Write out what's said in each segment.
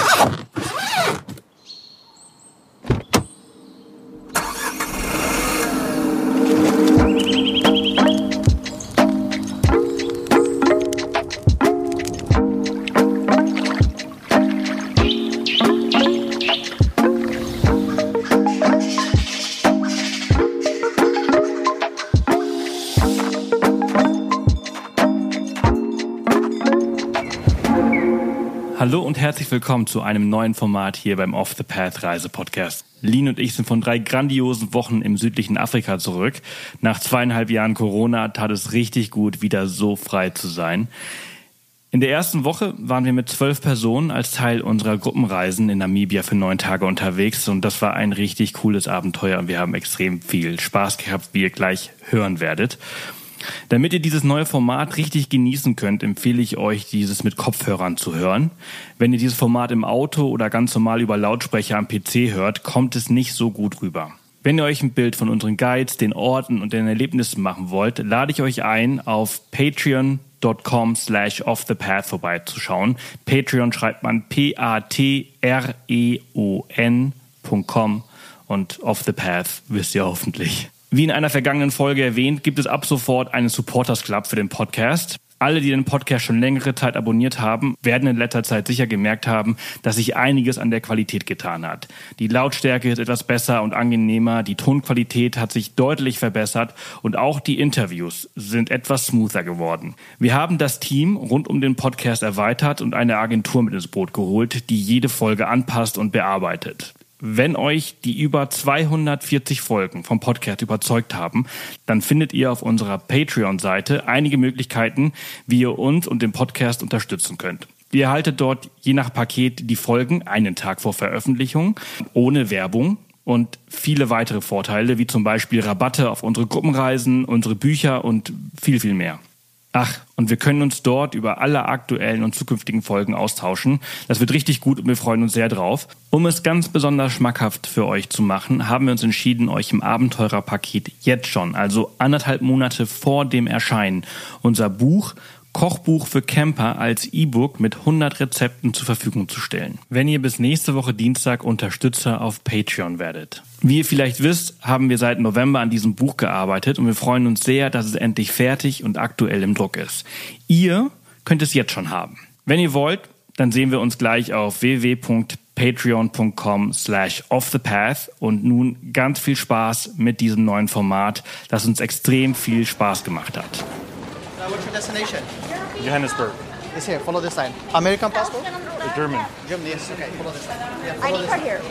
Hallo und herzlich willkommen zu einem neuen Format hier beim Off the Path Reise-Podcast. Lin und ich sind von 3 grandiosen Wochen im südlichen Afrika zurück. Nach 2,5 Jahren Corona tat es richtig gut, wieder so frei zu sein. In der ersten Woche waren wir mit 12 Personen als Teil unserer Gruppenreisen in Namibia für 9 Tage unterwegs und das war ein richtig cooles Abenteuer und wir haben extrem viel Spaß gehabt, wie ihr gleich hören werdet. Damit ihr dieses neue Format richtig genießen könnt, empfehle ich euch, dieses mit Kopfhörern zu hören. Wenn ihr dieses Format im Auto oder ganz normal über Lautsprecher am PC hört, kommt es nicht so gut rüber. Wenn ihr euch ein Bild von unseren Guides, den Orten und den Erlebnissen machen wollt, lade ich euch ein, auf patreon.com/offthepath vorbeizuschauen. Patreon schreibt man patreon.com und Off the Path wisst ihr hoffentlich. Wie in einer vergangenen Folge erwähnt, gibt es ab sofort einen Supporters Club für den Podcast. Alle, die den Podcast schon längere Zeit abonniert haben, werden in letzter Zeit sicher gemerkt haben, dass sich einiges an der Qualität getan hat. Die Lautstärke ist etwas besser und angenehmer, die Tonqualität hat sich deutlich verbessert und auch die Interviews sind etwas smoother geworden. Wir haben das Team rund um den Podcast erweitert und eine Agentur mit ins Boot geholt, die jede Folge anpasst und bearbeitet. Wenn euch die über 240 Folgen vom Podcast überzeugt haben, dann findet ihr auf unserer Patreon-Seite einige Möglichkeiten, wie ihr uns und den Podcast unterstützen könnt. Ihr erhaltet dort je nach Paket die Folgen einen Tag vor Veröffentlichung, ohne Werbung und viele weitere Vorteile, wie zum Beispiel Rabatte auf unsere Gruppenreisen, unsere Bücher und viel, viel mehr. Ach, und wir können uns dort über alle aktuellen und zukünftigen Folgen austauschen. Das wird richtig gut und wir freuen uns sehr drauf. Um es ganz besonders schmackhaft für euch zu machen, haben wir uns entschieden, euch im Abenteurerpaket jetzt schon, also 1,5 Monate vor dem Erscheinen, unser Buch Kochbuch für Camper als E-Book mit 100 Rezepten zur Verfügung zu stellen. Wenn ihr bis nächste Woche Dienstag Unterstützer auf Patreon werdet. Wie ihr vielleicht wisst, haben wir seit November an diesem Buch gearbeitet und wir freuen uns sehr, dass es endlich fertig und aktuell im Druck ist. Ihr könnt es jetzt schon haben. Wenn ihr wollt, dann sehen wir uns gleich auf www.patreon.com/offthepath und nun ganz viel Spaß mit diesem neuen Format, das uns extrem viel Spaß gemacht hat. What's your destination? Johannesburg. It's here. Follow this sign. American passport? German. Germany. Yes. Okay. Follow this sign. Yeah, I follow need this her sign. here.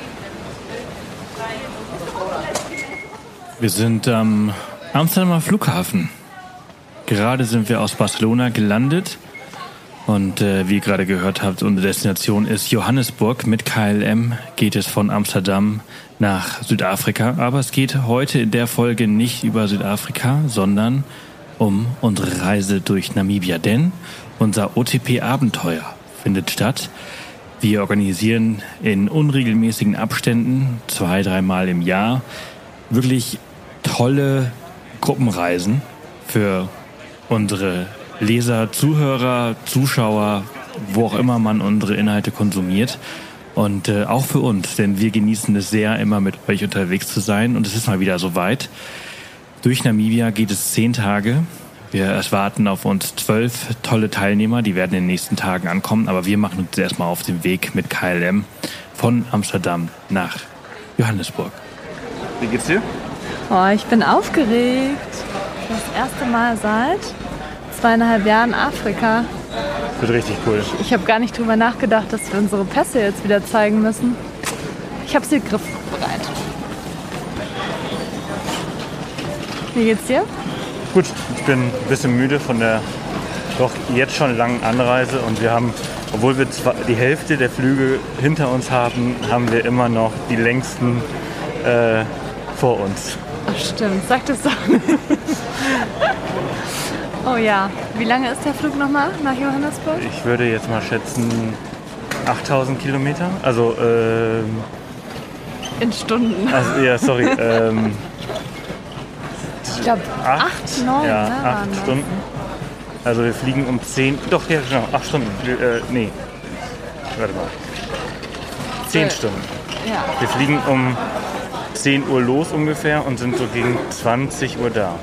Wir sind am Amsterdamer Flughafen. Gerade sind wir aus Barcelona gelandet und wie ihr gerade gehört habt, unsere Destination ist Johannesburg. Mit KLM geht es von Amsterdam nach Südafrika. Aber es geht heute in der Folge nicht über Südafrika, sondern um unsere Reise durch Namibia. Denn unser OTP-Abenteuer findet statt. Wir organisieren in unregelmäßigen Abständen 2-3 Mal im Jahr wirklich tolle Gruppenreisen für unsere Leser, Zuhörer, Zuschauer, wo auch immer man unsere Inhalte konsumiert. Und auch für uns, denn wir genießen es sehr, immer mit euch unterwegs zu sein. Und es ist mal wieder soweit. Durch Namibia geht es 10 Tage. Wir erwarten auf uns 12 tolle Teilnehmer, die werden in den nächsten Tagen ankommen. Aber wir machen uns erstmal auf den Weg mit KLM von Amsterdam nach Johannesburg. Wie geht's dir? Oh, ich bin aufgeregt. Das erste Mal seit 2,5 Jahren Afrika. Wird richtig cool. Ich habe gar nicht drüber nachgedacht, dass wir unsere Pässe jetzt wieder zeigen müssen. Ich habe sie griffbereit. Wie geht's dir? Gut, ich bin ein bisschen müde von der doch jetzt schon langen Anreise und wir haben, obwohl wir zwar die Hälfte der Flüge hinter uns haben, haben wir immer noch die längsten vor uns. Ach stimmt, sag das doch nicht. Oh ja, wie lange ist der Flug nochmal nach Johannesburg? Ich würde jetzt mal schätzen 8.000 Kilometer, also in Stunden. also ja, sorry, Ich glaube 8, 9, ja, ne, 8 Stunden. Also wir fliegen um 10, doch, ja genau, 8 Stunden, nee, warte mal. 10 Stunden. Ja. Wir fliegen um 10 Uhr los ungefähr und sind so gegen 20 Uhr da.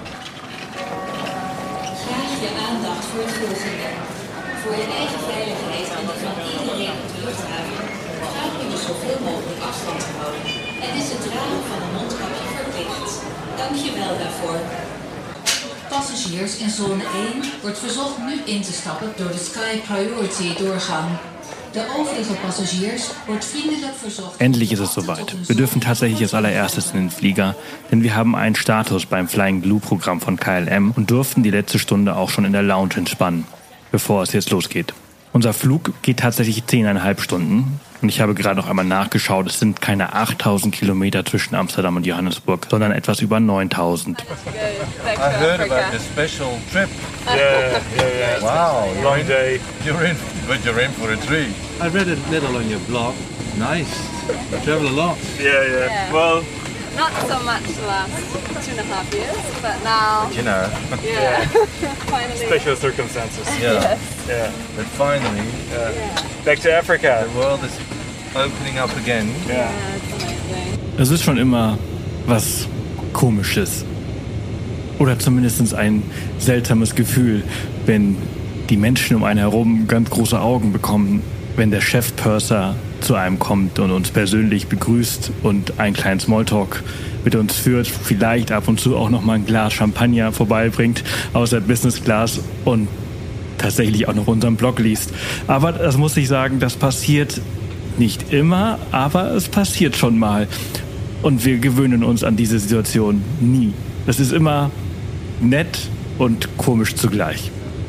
Graag je aandacht voor het volgende. Voor je eigen veiligheid en die van iedereen op de luchthaven vragen we je zoveel mogelijk afstand te houden. En is het dragen van een mondkapje verplicht. Dank je wel daarvoor. Passagiers in zone 1 wordt verzocht nu in te stappen door de Sky Priority doorgang. De overige Passagiers wordt vriendelijk verzocht. Endlich ist es soweit. Wir dürfen tatsächlich als allererstes in den Flieger, denn wir haben einen Status beim Flying Blue Programm von KLM und durften die letzte Stunde auch schon in der Lounge entspannen, bevor es jetzt losgeht. Unser Flug geht tatsächlich 10,5 Stunden und ich habe gerade noch einmal nachgeschaut, es sind keine 8.000 Kilometer zwischen Amsterdam und Johannesburg, sondern etwas über 9.000. I heard about this special trip. Yeah. Wow, Long day. you're in for a treat. I read a little on your blog. Nice. You travel a lot. Yeah. Well, Not so much the last 2.5 years, but now, You know. yeah, finally. special circumstances. Yeah. Yeah. But finally, Back to Africa. the world is opening up again. Yeah. It's amazing. Es ist schon immer was Komisches. Oder zumindest ein seltsames Gefühl, wenn die Menschen um einen herum ganz große Augen bekommen, wenn der Chefpurser zu einem kommt und uns persönlich begrüßt und einen kleinen Smalltalk mit uns führt, vielleicht ab und zu auch noch mal ein Glas Champagner vorbeibringt aus der Business Class und tatsächlich auch noch unseren Blog liest. Aber das muss ich sagen, das passiert nicht immer, aber es passiert schon mal. Und wir gewöhnen uns an diese Situation nie. Es ist immer nett und komisch zugleich.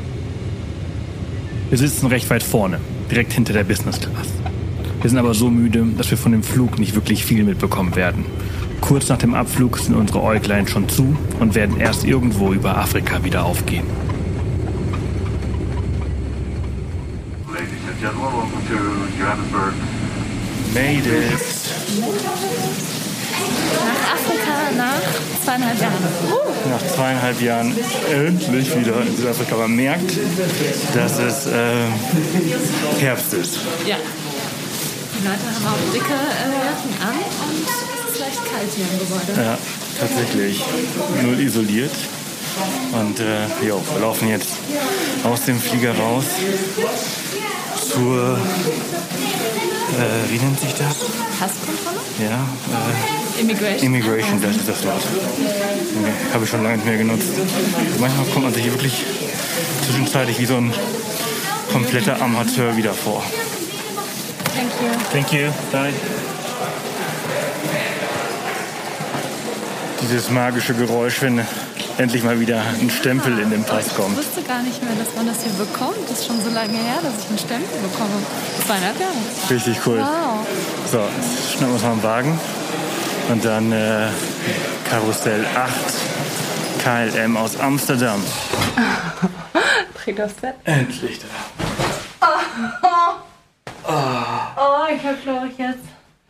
Wir sitzen recht weit vorne, direkt hinter der Business Class. Wir sind aber so müde, dass wir von dem Flug nicht wirklich viel mitbekommen werden. Kurz nach dem Abflug sind unsere Äuglein schon zu und werden erst irgendwo über Afrika wieder aufgehen. Ladies and gentlemen, welcome to Johannesburg. Made it. Nach Afrika nach 2,5 Jahren. Nach 2,5 Jahren endlich wieder in Südafrika. Man merkt, dass es Herbst ist. Ja. Die Leute haben auch dicke Jacken an und es ist leicht kalt hier im Gebäude. Ja, tatsächlich. Null isoliert. Und wir laufen jetzt aus dem Flieger raus zur, wie nennt sich das? Passkontrolle? Ja, Immigration. das ist das Wort. Nee, habe ich schon lange nicht mehr genutzt. Manchmal kommt man sich hier wirklich zwischenzeitlich wie so ein kompletter Amateur wieder vor. Thank you. Thank you. Bye. Dieses magische Geräusch, wenn endlich mal wieder ein Stempel in den Pass Ich kommt. wusste gar nicht mehr, dass man das hier bekommt. Das ist schon so lange her, dass ich einen Stempel bekomme. 2,5 Jahre. Richtig cool. Wow. So, jetzt schnappen wir uns mal einen Wagen. Und dann Karussell 8 KLM aus Amsterdam. Trägt das Bett. Endlich da. Oh, ich habe, glaube ich, jetzt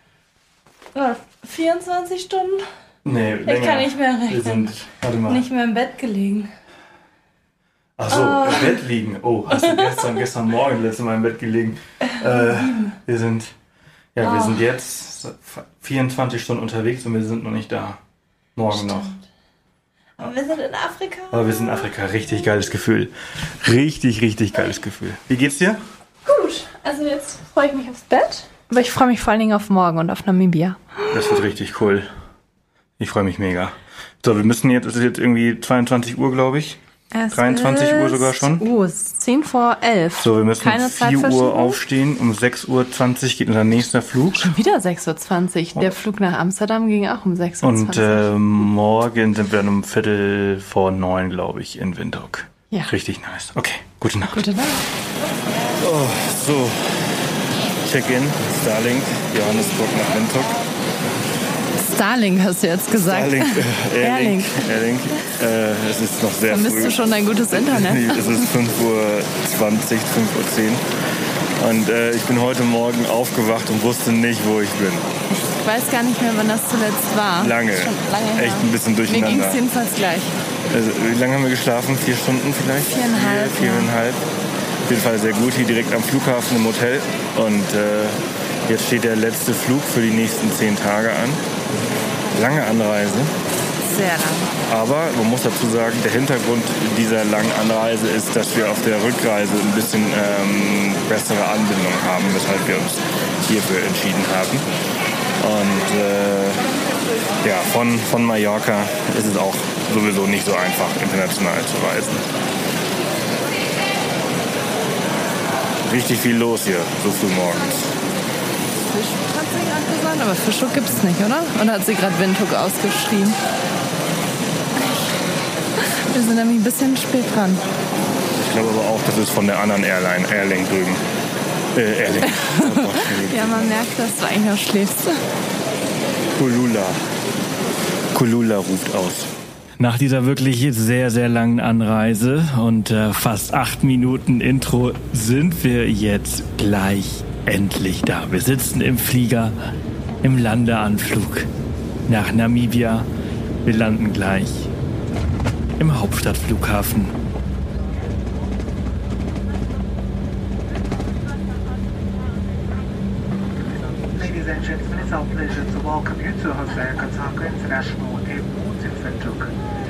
24 Stunden Nee, länger. Ich kann nicht mehr rechnen. Wir sind, warte mal. nicht mehr im Bett gelegen. Ach so, im Bett liegen. Oh, hast du gestern Morgen das letzte Mal im Bett gelegen? Wir sind jetzt 24 Stunden unterwegs und wir sind noch nicht da. Morgen noch. Aber wir sind in Afrika. Aber wir sind in Afrika. Richtig geiles Gefühl. Richtig, richtig geiles Gefühl. Wie geht's dir? Gut, also jetzt freue ich mich aufs Bett. Aber ich freue mich vor allen Dingen auf morgen und auf Namibia. Das wird richtig cool. Ich freue mich mega. So, wir müssen jetzt, es ist jetzt irgendwie 22 Uhr, glaube ich. 23 Uhr sogar schon. Es ist 10 vor 11. So, wir müssen Keine um 4 Zeitverschiebung? Uhr aufstehen. Um 6.20 Uhr geht unser nächster Flug. Schon wieder 6.20 Uhr. Der Flug nach Amsterdam ging auch um 6.20 Uhr. Und morgen sind wir dann um 8:45, glaube ich, in Windhoek. Ja. Richtig nice. Okay, gute Nacht. Gute Nacht. Oh, so, Check-in, Starlink, Johannesburg nach Windhoek. Starlink hast du jetzt gesagt. Starlink, Airlink. Airlink. Es ist noch sehr Vermisst früh. du schon dein gutes Internet? Es ist 5:20 Uhr, 5:10 Uhr. Und ich bin heute Morgen aufgewacht und wusste nicht, wo ich bin. Ich weiß gar nicht mehr, wann das zuletzt war. Lange. Schon lange her. Echt ein bisschen Mir ging durcheinander. es jedenfalls gleich. Also, wie lange haben wir geschlafen? 4 Stunden vielleicht? 4,5, 4,5. Auf jeden Fall sehr gut. Hier direkt am Flughafen im Hotel. Und Jetzt steht der letzte Flug für die nächsten 10 Tage an. Lange Anreise. Sehr lang. Aber man muss dazu sagen, der Hintergrund dieser langen Anreise ist, dass wir auf der Rückreise ein bisschen bessere Anbindung haben, weshalb wir uns hierfür entschieden haben. Und ja, von Mallorca ist es auch sowieso nicht so einfach, international zu reisen. Richtig viel los hier, so früh morgens. Fischhook hat sie gerade gesagt, aber Fischhook gibt es nicht, oder? Oder hat sie gerade Windhoek ausgeschrieben? Wir sind nämlich ein bisschen spät dran. Ich glaube aber auch, das ist von der anderen Airline drüben. Airlink. Oh Gott, ja, man merkt, dass du eigentlich noch schläfst. Kulula ruft aus. Nach dieser wirklich sehr, sehr langen Anreise und fast 8 Minuten Intro sind wir jetzt gleich endlich da. Wir sitzen im Flieger im Landeanflug nach Namibia. Wir landen gleich im Hauptstadtflughafen. Ladies and gentlemen, it's our pleasure to welcome you to Jose Katanga International Airport in Windhoek.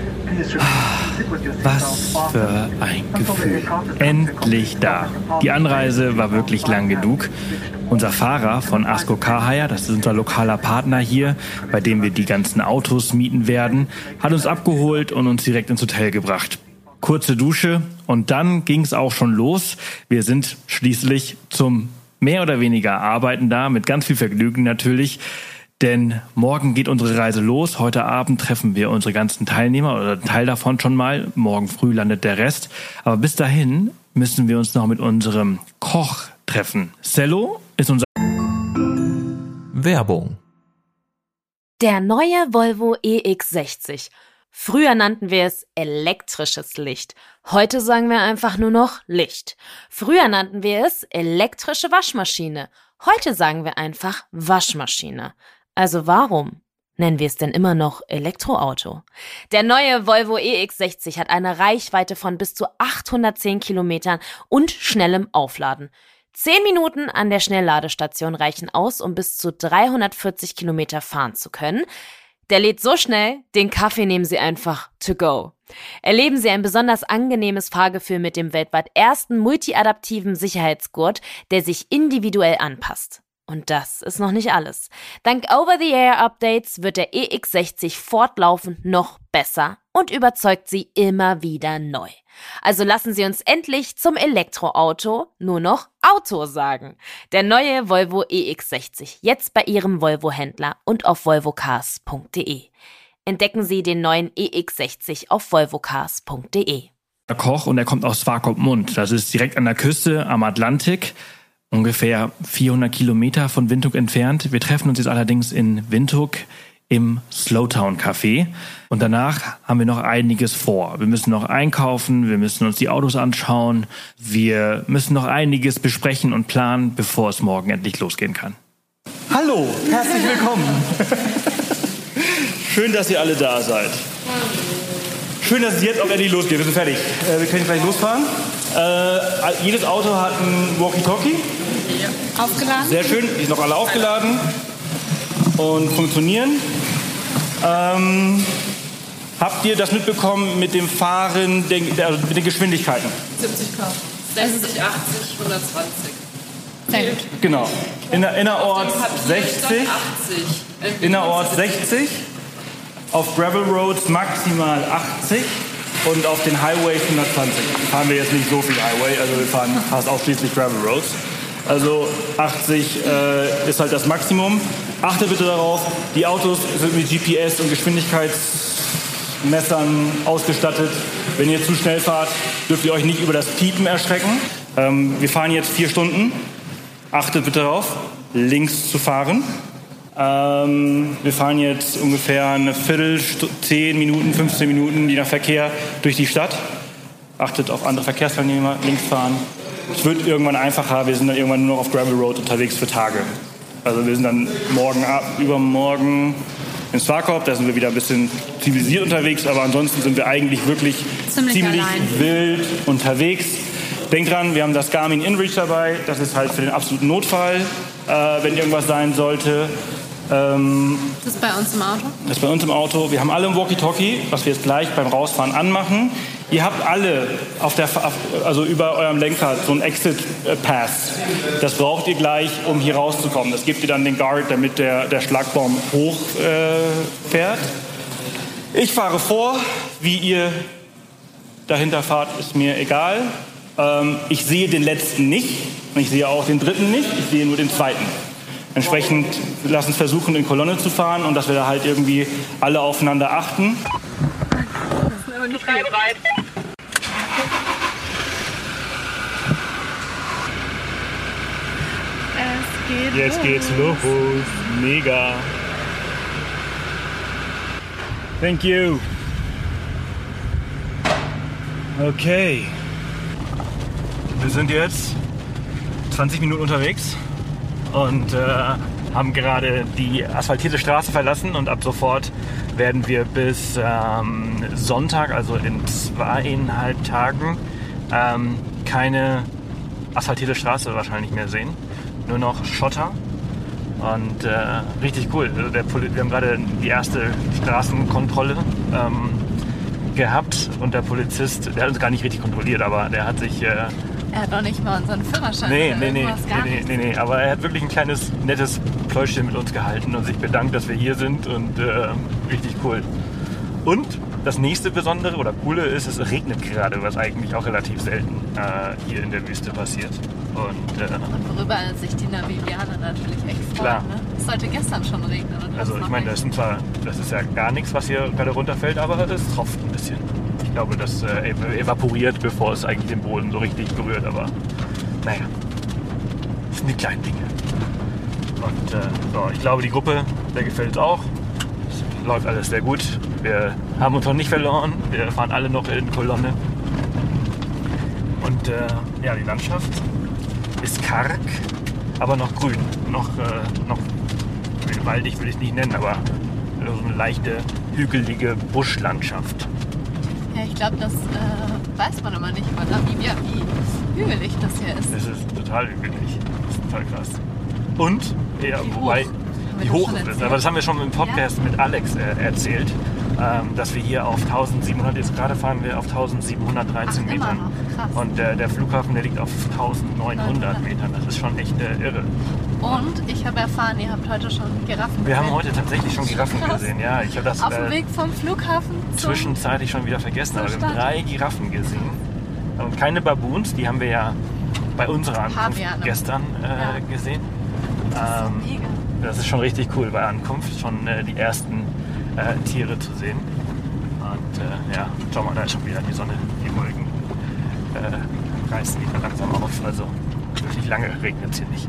Was für ein Gefühl. Endlich da. Die Anreise war wirklich lang genug. Unser Fahrer von Asko Car, das ist unser lokaler Partner hier, bei dem wir die ganzen Autos mieten werden, hat uns abgeholt und uns direkt ins Hotel gebracht. Kurze Dusche und dann ging es auch schon los. Wir sind schließlich zum mehr oder weniger Arbeiten da, mit ganz viel Vergnügen natürlich. Denn morgen geht unsere Reise los. Heute Abend treffen wir unsere ganzen Teilnehmer oder einen Teil davon schon mal. Morgen früh landet der Rest. Aber bis dahin müssen wir uns noch mit unserem Koch treffen. Cello ist unser... Werbung. Der neue Volvo EX60. Früher nannten wir es elektrisches Licht. Heute sagen wir einfach nur noch Licht. Früher nannten wir es elektrische Waschmaschine. Heute sagen wir einfach Waschmaschine. Also warum nennen wir es denn immer noch Elektroauto? Der neue Volvo EX60 hat eine Reichweite von bis zu 810 Kilometern und schnellem Aufladen. 10 Minuten an der Schnellladestation reichen aus, um bis zu 340 Kilometer fahren zu können. Der lädt so schnell, den Kaffee nehmen Sie einfach to go. Erleben Sie ein besonders angenehmes Fahrgefühl mit dem weltweit ersten multiadaptiven Sicherheitsgurt, der sich individuell anpasst. Und das ist noch nicht alles. Dank Over-the-Air-Updates wird der EX60 fortlaufend noch besser und überzeugt Sie immer wieder neu. Also lassen Sie uns endlich zum Elektroauto nur noch Auto sagen. Der neue Volvo EX60, jetzt bei Ihrem Volvo-Händler und auf volvocars.de. Entdecken Sie den neuen EX60 auf volvocars.de. Der Koch und er kommt aus Swakopmund. Das ist direkt an der Küste am Atlantik. Ungefähr 400 Kilometer von Windhoek entfernt. Wir treffen uns jetzt allerdings in Windhoek im Slowtown Café. Und danach haben wir noch einiges vor. Wir müssen noch einkaufen, wir müssen uns die Autos anschauen. Wir müssen noch einiges besprechen und planen, bevor es morgen endlich losgehen kann. Hallo, herzlich willkommen. Schön, dass ihr alle da seid. Schön, dass es jetzt auch endlich losgeht. Wir sind fertig. Wir können gleich losfahren. Jedes Auto hat ein Walkie-Talkie. Ja. Aufgeladen. Sehr schön. Die sind noch alle aufgeladen und funktionieren. Habt ihr das mitbekommen mit dem Fahren, mit den Geschwindigkeiten? 70 km. 60, 80, 120. Sehr gut. Genau. Innerorts 60. Innerorts 60. Auf Gravel Roads maximal 80 und auf den Highways 120. Fahren wir jetzt nicht so viel Highway, also wir fahren fast ausschließlich Gravel Roads. Also 80 ist halt das Maximum. Achtet bitte darauf, die Autos sind mit GPS und Geschwindigkeitsmessern ausgestattet. Wenn ihr zu schnell fahrt, dürft ihr euch nicht über das Piepen erschrecken. Wir fahren jetzt 4 Stunden. Achtet bitte darauf, links zu fahren. Wir fahren jetzt ungefähr eine Viertelstunde, 10 Minuten, 15 Minuten, je nach Verkehr, durch die Stadt. Achtet auf andere Verkehrsteilnehmer, links fahren. Es wird irgendwann einfacher, wir sind dann irgendwann nur noch auf Gravel Road unterwegs für Tage. Also wir sind dann übermorgen in Swakop, da sind wir wieder ein bisschen zivilisiert unterwegs, aber ansonsten sind wir eigentlich wirklich ziemlich wild unterwegs. Denkt dran, wir haben das Garmin InReach dabei, das ist halt für den absoluten Notfall. wenn irgendwas sein sollte. Das ist bei uns im Auto? Das ist bei uns im Auto. Wir haben alle ein Walkie-Talkie, was wir jetzt gleich beim Rausfahren anmachen. Ihr habt alle also über eurem Lenkrad so einen Exit-Pass. Das braucht ihr gleich, um hier rauszukommen. Das gebt ihr dann den Guard, damit der Schlagbaum hochfährt. Ich fahre vor. Wie ihr dahinter fahrt, ist mir egal. Ich sehe den letzten nicht. Und ich sehe auch den dritten nicht. Ich sehe nur den zweiten. Entsprechend lass uns versuchen, in Kolonne zu fahren und dass wir da halt irgendwie alle aufeinander achten. Das ist aber nicht bereit. Jetzt geht's los. Mega. Thank you. Okay. Wir sind jetzt 20 Minuten unterwegs und haben gerade die asphaltierte Straße verlassen und ab sofort werden wir bis Sonntag, also in 2,5 Tagen, keine asphaltierte Straße wahrscheinlich mehr sehen. Nur noch Schotter und richtig cool. Also wir haben gerade die erste Straßenkontrolle gehabt und der Polizist, der hat uns gar nicht richtig kontrolliert, aber der hat sich... Er hat doch nicht mal unseren Führerschein. Nee, aber er hat wirklich ein kleines, nettes Pläuschchen mit uns gehalten und sich bedankt, dass wir hier sind und richtig cool. Und das nächste Besondere oder Coole ist, es regnet gerade, was eigentlich auch relativ selten hier in der Wüste passiert. Und worüber sich die Namibianer natürlich echt freuen. Klar. Ne? Es sollte gestern schon regnen. Und also ich meine, das ist ja gar nichts, was hier gerade runterfällt, aber es tropft ein bisschen. Ich glaube, das evaporiert, bevor es eigentlich den Boden so richtig berührt, aber naja, das sind die kleinen Dinge. Und so, ich glaube, die Gruppe, der gefällt es auch. Es läuft alles sehr gut. Wir haben uns noch nicht verloren. Wir fahren alle noch in Kolonne. Und ja, die Landschaft ist karg, aber noch grün. Noch waldig würde ich es nicht nennen, aber so eine leichte, hügelige Buschlandschaft. Ja, ich glaube, das weiß man immer nicht über Namibia, wie hügelig das hier ist. Das ist total hügelig. Das ist total krass. Und, ja, wie hoch es ist. Aber das haben wir schon im Podcast mit Alex erzählt, dass wir hier auf 1700, jetzt gerade fahren wir auf 1713 Metern. Krass. Und der Flughafen, der liegt auf 1900 Metern. Das ist schon echt irre. Und ich habe erfahren, ihr habt heute schon Giraffen gesehen. Wir haben heute tatsächlich schon Giraffen gesehen. Ja, ich habe das auf dem Weg vom Flughafen zwischenzeitlich schon wieder vergessen. Aber wir haben 3 Giraffen gesehen. Und keine Baboons, die haben wir ja bei unserer Ankunft gestern gesehen. Das ist schon richtig cool bei Ankunft, schon die ersten Tiere zu sehen. Und ja, schau mal, da ist schon wieder die Sonne, die Wolken reißen wieder langsam auf. Also wirklich lange regnet es hier nicht.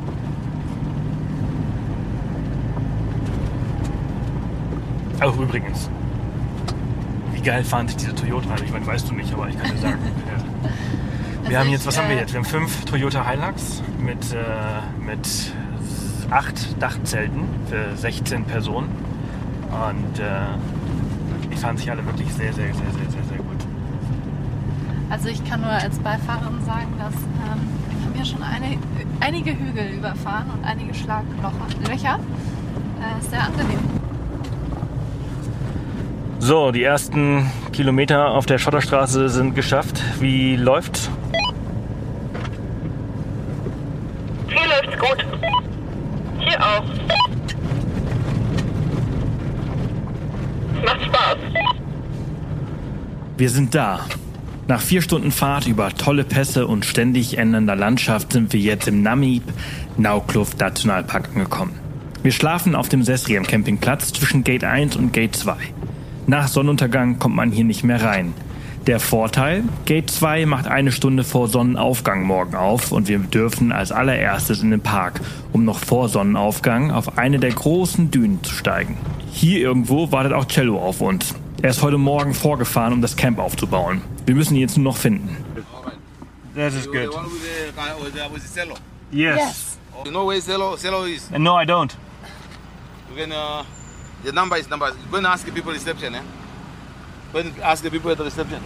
Auch übrigens, wie geil fahren sich diese Toyota? Ich meine, weißt du nicht, aber ich kann dir sagen. Wir haben jetzt, was haben wir jetzt? Wir haben 5 Toyota Hilux mit 8 Dachzelten für 16 Personen. Und die fahren sich alle wirklich sehr, sehr, sehr, sehr, sehr, sehr gut. Also ich kann nur als Beifahrerin sagen, dass wir haben ja schon einige Hügel überfahren und einige Schlaglöcher. Ist sehr angenehm. So, die ersten Kilometer auf der Schotterstraße sind geschafft. Wie läuft's? Hier läuft's gut. Hier auch. Macht Spaß. Wir sind da. Nach 4 Stunden Fahrt über tolle Pässe und ständig ändernder Landschaft sind wir jetzt im Namib-Naukluft Nationalpark angekommen. Wir schlafen auf dem Sesriem Campingplatz zwischen Gate 1 und Gate 2. Nach Sonnenuntergang kommt man hier nicht mehr rein. Der Vorteil, Gate 2 macht 1 Stunde vor Sonnenaufgang morgen auf und wir dürfen als allererstes in den Park, um noch vor Sonnenaufgang auf eine der großen Dünen zu steigen. Hier irgendwo wartet auch Cello auf uns. Er ist heute Morgen vorgefahren, um das Camp aufzubauen. Wir müssen ihn jetzt nur noch finden. That is good. Yes. You know where Cello is? No, I don't. You can, the number is number. Go and ask the people at the reception, eh? Go and ask the people at the reception.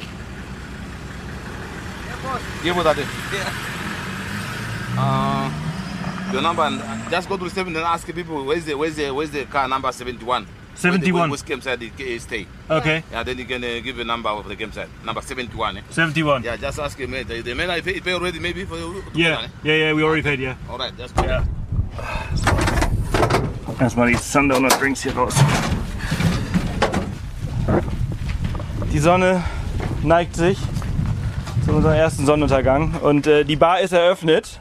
Yeah, boss. Yeah, Your number, and just go to the 7 and ask people where's the car number 71. 71. Which campsite they stay. Okay. Yeah, then you can give a number of the campsite. Number 71. 71. Yeah, just ask him. The man I pay already maybe for you. Yeah, we already paid, yeah. Alright, that's good. Yeah. Erstmal die Sundown Drinks hier raus. Die Sonne neigt sich zu unserem ersten Sonnenuntergang und die Bar ist eröffnet.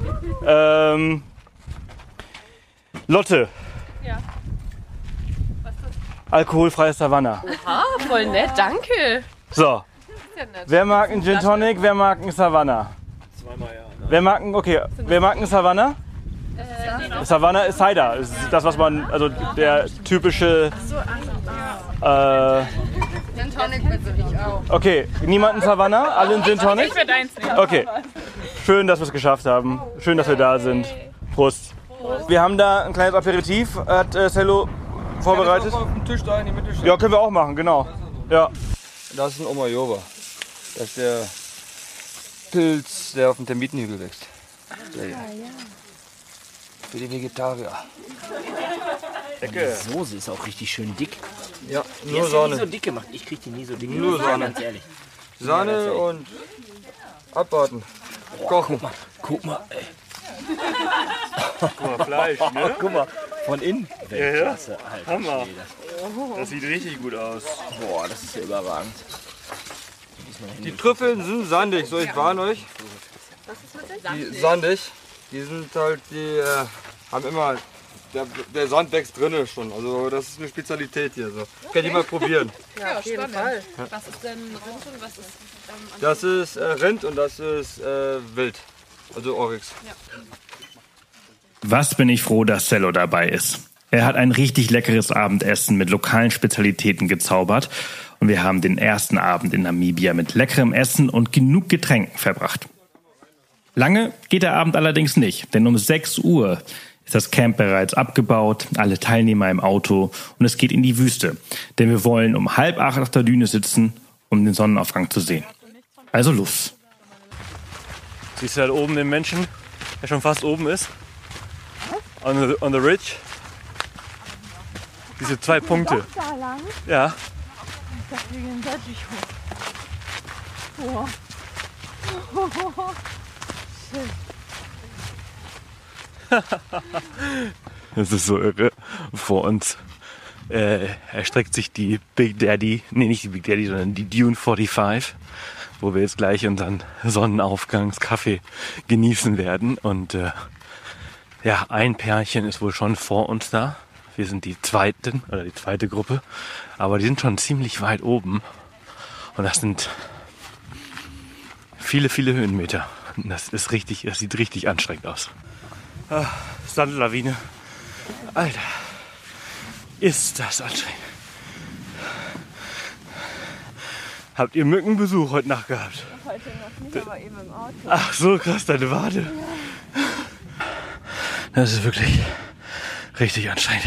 Lotte. Ja. Was ist das? Alkoholfreies Havanna. Oha, voll nett, danke. So. Ja nett. Wer mag einen Gin Tonic, wer mag einen Savannah? Zweimal ja. Wer mag einen Savannah? Savannah ist Cider. Das ist das, was man, also der typische... Gin Tonic bitte, ich auch. Okay, niemanden Savannah? Alle in Gin Tonic? Ich würde eins nehmen. Okay. Schön, dass wir es geschafft haben. Schön, dass wir da sind. Prost. Wir haben da ein kleines Aperitif, hat Cello vorbereitet. Auf dem Tisch da in die Mitte stehen. Ja, können wir auch machen, genau. Ja. Das ist ein Omayoba. Das ist der Pilz, der auf dem Termitenhügel wächst. Für die Vegetarier. Ecke. Die Soße ist auch richtig schön dick. Ja, Die nur ist ja Sahne. nie so dick gemacht. Ich krieg die nie so dick Nur gemacht. Sahne. Ganz ehrlich. Sahne und abwarten. Kochen. Guck mal, ey. Guck mal, Fleisch, ne? Guck mal, von innen. Weltklasse, Alter. Hammer. Schwede. Das sieht richtig gut aus. Boah, das ist ja überragend. Die Trüffeln sind sandig, so ich warne euch. Was ist mit Die sandig. Die sind halt, die haben immer, der Sand wächst drinnen schon. Also das ist eine Spezialität hier. So. Könnt ihr mal probieren. Ja, auf jeden Fall. Was ist denn Rind und was ist... Das ist Rind und das ist Wild. Also Oryx. Ja. Was bin ich froh, dass Cello dabei ist. Er hat ein richtig leckeres Abendessen mit lokalen Spezialitäten gezaubert und wir haben den ersten Abend in Namibia mit leckerem Essen und genug Getränken verbracht. Lange geht der Abend allerdings nicht, denn um 6 Uhr ist das Camp bereits abgebaut, alle Teilnehmer im Auto und es geht in die Wüste, denn wir wollen um 7:30 auf der Düne sitzen, um den Sonnenaufgang zu sehen. Also los. Siehst du da oben den Menschen, der schon fast oben ist? On the ridge. Diese 2 Punkte. Da lang? Ja. Ich dachte, wir gehen deutlich hoch. Oh. Das ist so irre. Vor uns erstreckt sich die Big Daddy, nicht die Big Daddy, sondern die Dune 45, wo wir jetzt gleich unseren Sonnenaufgangskaffee genießen werden. Und ein Pärchen ist wohl schon vor uns da. Wir sind die zweite Gruppe, aber die sind schon ziemlich weit oben. Und das sind viele, viele Höhenmeter. Und das sieht richtig anstrengend aus. Sandlawine. Alter, ist das anstrengend. Habt ihr Mückenbesuch heute Nacht gehabt? Heute noch nicht, aber eben im Auto. Ach so, krass, deine Wade. Ja. Das ist wirklich richtig anstrengend.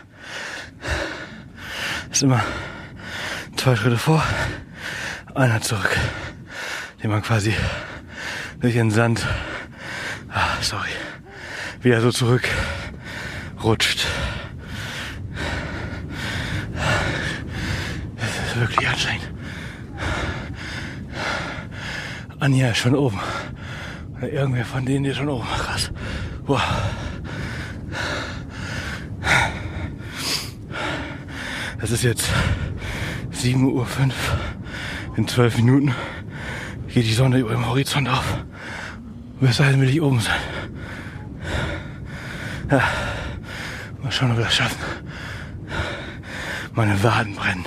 Das ist immer 2 Schritte vor, einer zurück, den man quasi durch den Sand, wieder so zurück rutscht. Das ist wirklich anstrengend. Anja ist schon oben. Oder irgendwer von denen ist schon oben. Krass. Wow. Es ist jetzt 7:05 Uhr. In 12 Minuten geht die Sonne über dem Horizont auf. Bis dahin will ich oben sein. Ja. Mal schauen, ob wir das schaffen. Meine Waden brennen.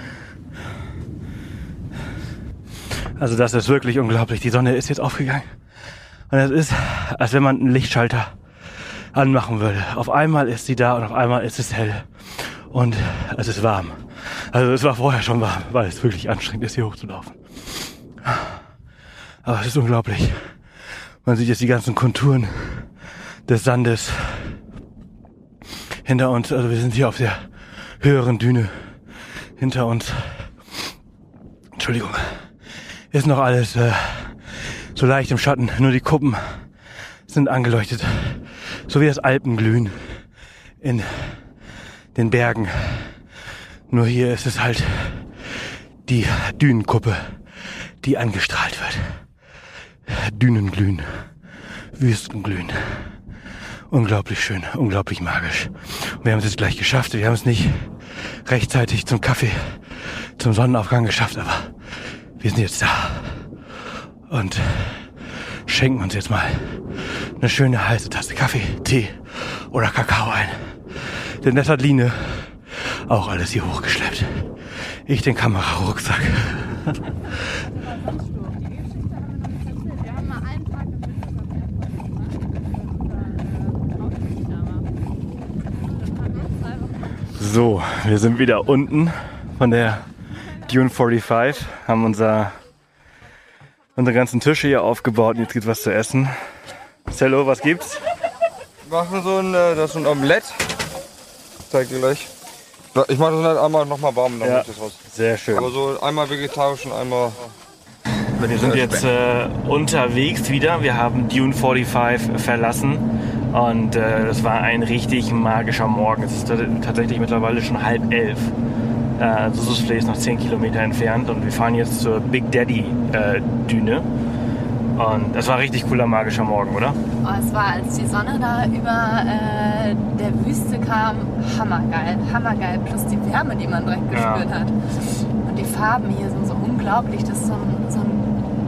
Also das ist wirklich unglaublich. Die Sonne ist jetzt aufgegangen. Und es ist, als wenn man einen Lichtschalter anmachen würde. Auf einmal ist sie da und auf einmal ist es hell. Und es ist warm. Also es war vorher schon warm, weil es wirklich anstrengend ist, hier hochzulaufen. Aber es ist unglaublich. Man sieht jetzt die ganzen Konturen des Sandes hinter uns. Also wir sind hier auf der höheren Düne hinter uns. Entschuldigung. Ist noch alles so leicht im Schatten. Nur die Kuppen sind angeleuchtet. So wie das Alpenglühen in den Bergen. Nur hier ist es halt die Dünenkuppe, die angestrahlt wird. Dünenglühen, Wüstenglühen. Unglaublich schön, unglaublich magisch. Und wir haben es jetzt gleich geschafft. Wir haben es nicht rechtzeitig zum Kaffee, zum Sonnenaufgang geschafft, aber wir sind jetzt da und schenken uns jetzt mal eine schöne heiße Tasse Kaffee, Tee oder Kakao ein. Denn das hat Line auch alles hier hochgeschleppt. Ich den Kamerarucksack. So, wir sind wieder unten von der Dune 45, haben unsere ganzen Tische hier aufgebaut und jetzt gibt's was zu essen. Cello, was gibt's? Wir machen das ist so ein Omelett. Ich zeig dir gleich. Ich mache das halt einmal nochmal warm, dann Ja, ich das raus. sehr schön. Aber so einmal vegetarisch und einmal... Wir sind jetzt unterwegs wieder. Wir haben Dune 45 verlassen und das war ein richtig magischer Morgen. Es ist tatsächlich mittlerweile schon 10:30. Susus Flay ist noch 10 Kilometer entfernt und wir fahren jetzt zur Big Daddy Düne. Und es war ein richtig cooler magischer Morgen, oder? Oh, es war, als die Sonne da über der Wüste kam, hammergeil. Hammergeil. Plus die Wärme, die man direkt gespürt hat. Und die Farben hier sind so unglaublich. Das ist so ein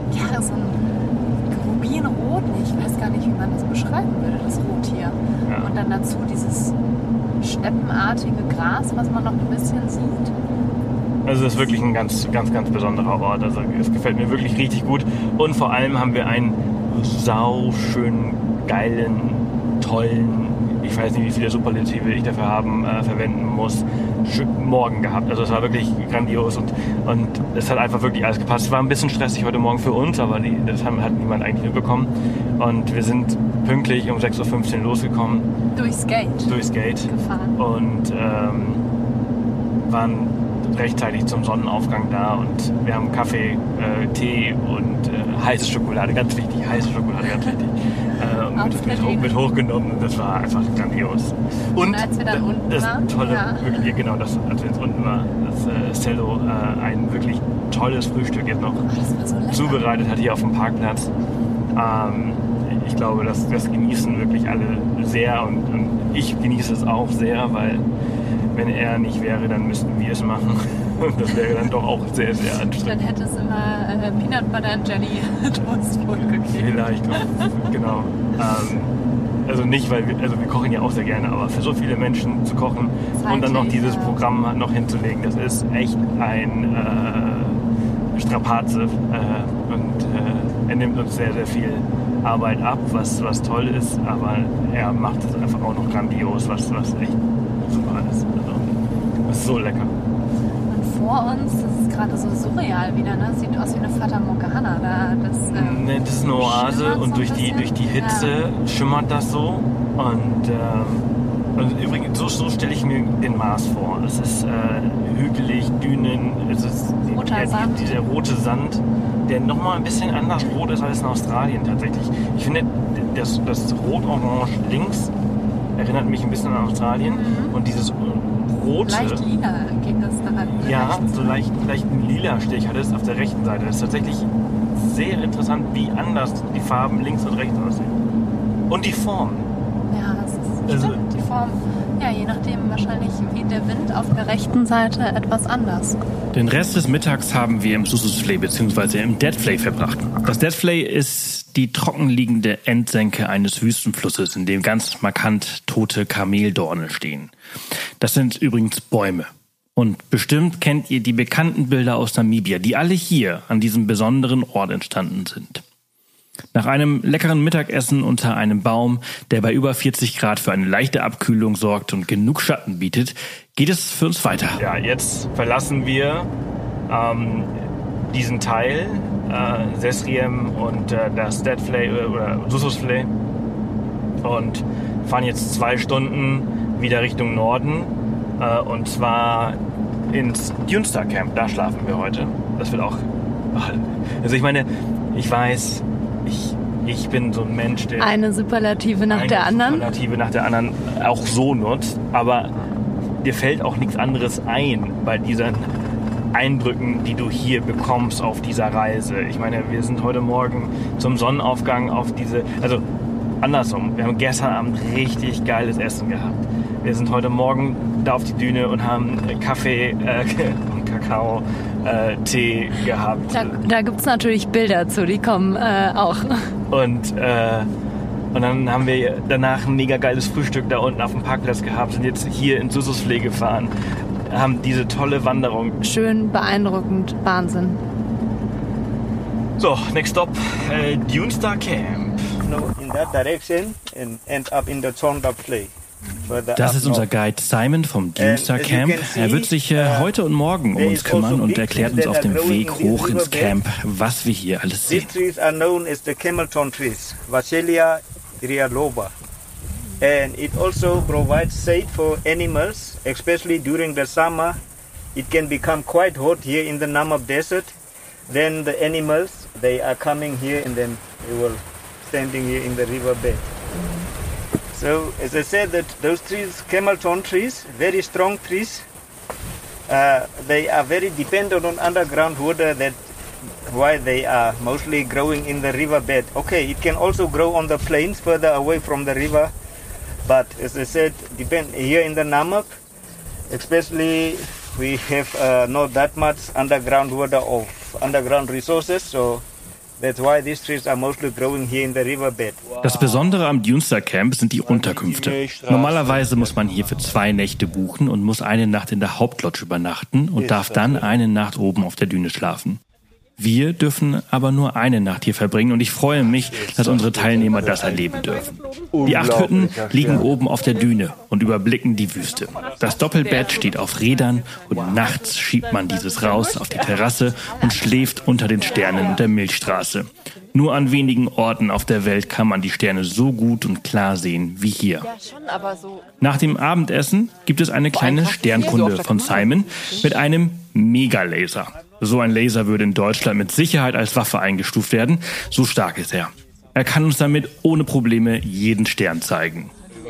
Rubinrot. Ich weiß gar nicht, wie man das beschreiben würde, das Rot hier. Ja. Und dann dazu dieses steppenartige Gras, was man noch ein bisschen sieht. Also es ist wirklich ein ganz, ganz, ganz besonderer Ort. Also es gefällt mir wirklich richtig gut. Und vor allem haben wir einen sauschönen, geilen, tollen, ich weiß nicht, wie viele Superlative ich dafür verwenden muss, Morgen gehabt. Also es war wirklich grandios und es hat einfach wirklich alles gepasst. Es war ein bisschen stressig heute Morgen für uns, aber das hat niemand eigentlich mitbekommen. Und wir sind pünktlich um 6:15 Uhr losgekommen. Durchs Gate gefahren. Und waren rechtzeitig zum Sonnenaufgang da und wir haben Kaffee, Tee und heiße Schokolade, ganz wichtig, mit hochgenommen und das war einfach grandios. Und als wir dann unten waren, Tolle, wirklich, genau, als wir jetzt unten waren, dass Cello ein wirklich tolles Frühstück jetzt noch zubereitet hat hier auf dem Parkplatz. Ich glaube, das genießen wirklich alle sehr und ich genieße es auch sehr, weil wenn er nicht wäre, dann müssten wir es machen. Und das wäre dann doch auch sehr, sehr anstrengend. Dann hätte es immer Peanut Butter and Jelly Toastbrot gegeben. Vielleicht, genau. Also nicht, weil wir kochen ja auch sehr gerne, aber für so viele Menschen zu kochen und dann noch dieses Programm noch hinzulegen, das ist echt ein Strapaze. Und er nimmt uns sehr, sehr viel Arbeit ab, was toll ist, aber er macht es einfach auch noch grandios, was echt super ist. Also, das ist so lecker. Und vor uns, das ist gerade so surreal wieder, ne? Sieht aus wie eine Fata Morgana. Das ist eine Oase und durch die Hitze schimmert das so. Und übrigens, so stelle ich mir den Mars vor. Es ist hügelig, Dünen, es ist dieser rote Sand, der nochmal ein bisschen anders rot ist als in Australien tatsächlich. Ich finde, das Rot-Orange links erinnert mich ein bisschen an Australien und dieses rote... Leicht lila geht das da. Ja, so leicht einen lila Stich hat es auf der rechten Seite. Das ist tatsächlich sehr interessant, wie anders die Farben links und rechts aussehen. Und die Form. Ja, das ist stimmt, die Form. Ja, je nachdem wahrscheinlich wie der Wind auf der rechten Seite etwas anders. Den Rest des Mittags haben wir im Susus Flay bzw. im Dead Flay verbracht. Das Dead Flay ist die trockenliegende Endsenke eines Wüstenflusses, in dem ganz markant tote Kameldorne stehen. Das sind übrigens Bäume. Und bestimmt kennt ihr die bekannten Bilder aus Namibia, die alle hier an diesem besonderen Ort entstanden sind. Nach einem leckeren Mittagessen unter einem Baum, der bei über 40 Grad für eine leichte Abkühlung sorgt und genug Schatten bietet, geht es für uns weiter. Ja, jetzt verlassen wir diesen Teil, Sesriem und das Dead Flay oder Susus Flay und fahren jetzt 2 Stunden wieder Richtung Norden und zwar ins Dune Star Camp. Da schlafen wir heute. Das wird auch... Also ich meine, ich weiß... Ich bin so ein Mensch, der eine Superlative nach der anderen. Superlative nach der anderen auch so nutzt. Aber dir fällt auch nichts anderes ein bei diesen Eindrücken, die du hier bekommst auf dieser Reise. Ich meine, wir sind heute Morgen zum Sonnenaufgang auf andersrum. Wir haben gestern Abend richtig geiles Essen gehabt. Wir sind heute Morgen da auf die Düne und haben Kaffee und Kakao, Tee gehabt. Da gibt es natürlich Bilder zu, die kommen auch. Und dann haben wir danach ein mega geiles Frühstück da unten auf dem Parkplatz gehabt, sind jetzt hier in Sussusflee gefahren, haben diese tolle Wanderung. Schön, beeindruckend, Wahnsinn. So, next stop, Dunestar Camp. In that direction and end up in the Zonda-Play. Das ist unser Guide Simon vom Dunestar Camp. Er wird sich heute und morgen um uns kümmern und erklärt uns auf dem Weg hoch ins Camp, was wir hier alles sehen. These trees are known as the camelthorn trees, Vachellia trialoba. And it also provides shade for animals, especially during the summer. It can become quite hot here in the Namib Desert. Then the animals, they are coming here and then they will standing here in the riverbed. So, as I said, that those trees, camelthorn trees, very strong trees, they are very dependent on underground water. That's why they are mostly growing in the riverbed. Okay, it can also grow on the plains further away from the river, but as I said, depend here in the Namib, especially we have not that much underground water of underground resources, so that's why these trees are mostly growing here in the riverbed. Das Besondere am Dunestar Camp sind die Unterkünfte. Normalerweise muss man hier für 2 Nächte buchen und muss eine Nacht in der Hauptlodge übernachten und darf dann eine Nacht oben auf der Düne schlafen. Wir dürfen aber nur eine Nacht hier verbringen und ich freue mich, dass unsere Teilnehmer das erleben dürfen. Die 8 Hütten liegen oben auf der Düne und überblicken die Wüste. Das Doppelbett steht auf Rädern und nachts schiebt man dieses raus auf die Terrasse und schläft unter den Sternen und der Milchstraße. Nur an wenigen Orten auf der Welt kann man die Sterne so gut und klar sehen wie hier. Nach dem Abendessen gibt es eine kleine Sternkunde von Simon mit einem Megalaser. So ein Laser würde in Deutschland mit Sicherheit als Waffe eingestuft werden. So stark ist er. Er kann uns damit ohne Probleme jeden Stern zeigen.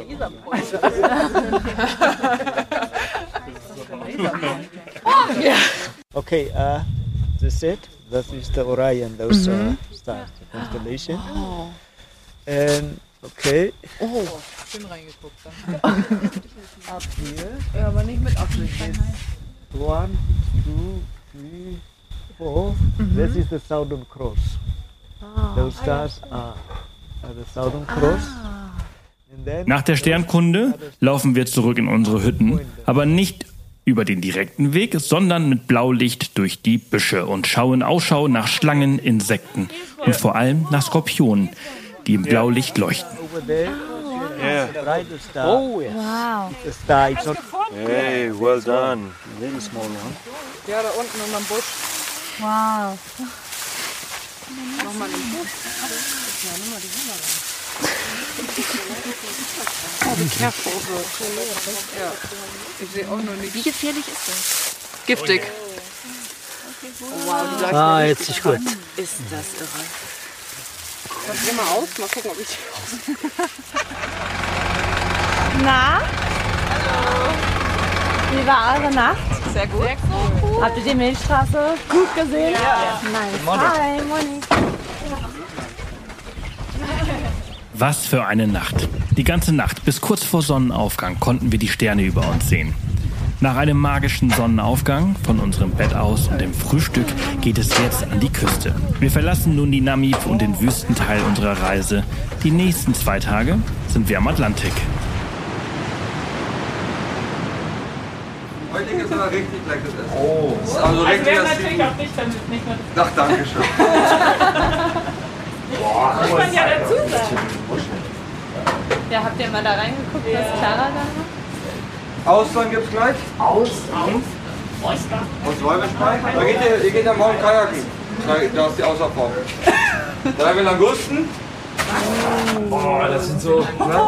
Okay, that's it. That is the Orion, those stars, the constellation. And okay. Oh, schön reingeguckt. Ab hier. Ja, aber nicht mit Absicht. 1, 2, 3, 4. This is the Southern Cross. Those stars are the Southern Cross. Nach der Sternkunde laufen wir zurück in unsere Hütten, aber nicht über den direkten Weg, sondern mit Blaulicht durch die Büsche und schauen Ausschau nach Schlangen, Insekten und vor allem nach Skorpionen, die im Blaulicht leuchten. Oh, yes. Wow. The star, it's not Hey, well done. very small one. Ja, da unten unterm Busch. Wow. Nochmal den Busch. Ja, nimm mal die Kamera. Oh, be careful. Ja, ich sehe auch noch nicht. Wie gefährlich ist das? Giftig. Oh, wow, Ah, jetzt ist gut. Ist das irre. Ich geh mal aus, mal gucken, ob ich... Na? Wie war eure Nacht? Sehr gut. Sehr cool. Habt ihr die Milchstraße gut gesehen? Ja. Nice. Morning. Hi, morning. Was für eine Nacht. Die ganze Nacht bis kurz vor Sonnenaufgang konnten wir die Sterne über uns sehen. Nach einem magischen Sonnenaufgang von unserem Bett aus und dem Frühstück geht es jetzt an die Küste. Wir verlassen nun die Namib und den Wüstenteil unserer Reise. Die nächsten 2 Tage sind wir am Atlantik. Heute geht es aber richtig leckeres Essen. Oh, also richtig das natürlich auch nicht damit nicht mehr. Ach, danke schön. Boah, muss man ja dazu sagen. Ja, habt ihr mal da reingeguckt, was Clara da hat? Austern gibt's gleich. Austern? Aus Wolvenstein. Da geht ja morgen kajaken. Da ist die Außerform. 3 mit Langusten. Boah, das sind so.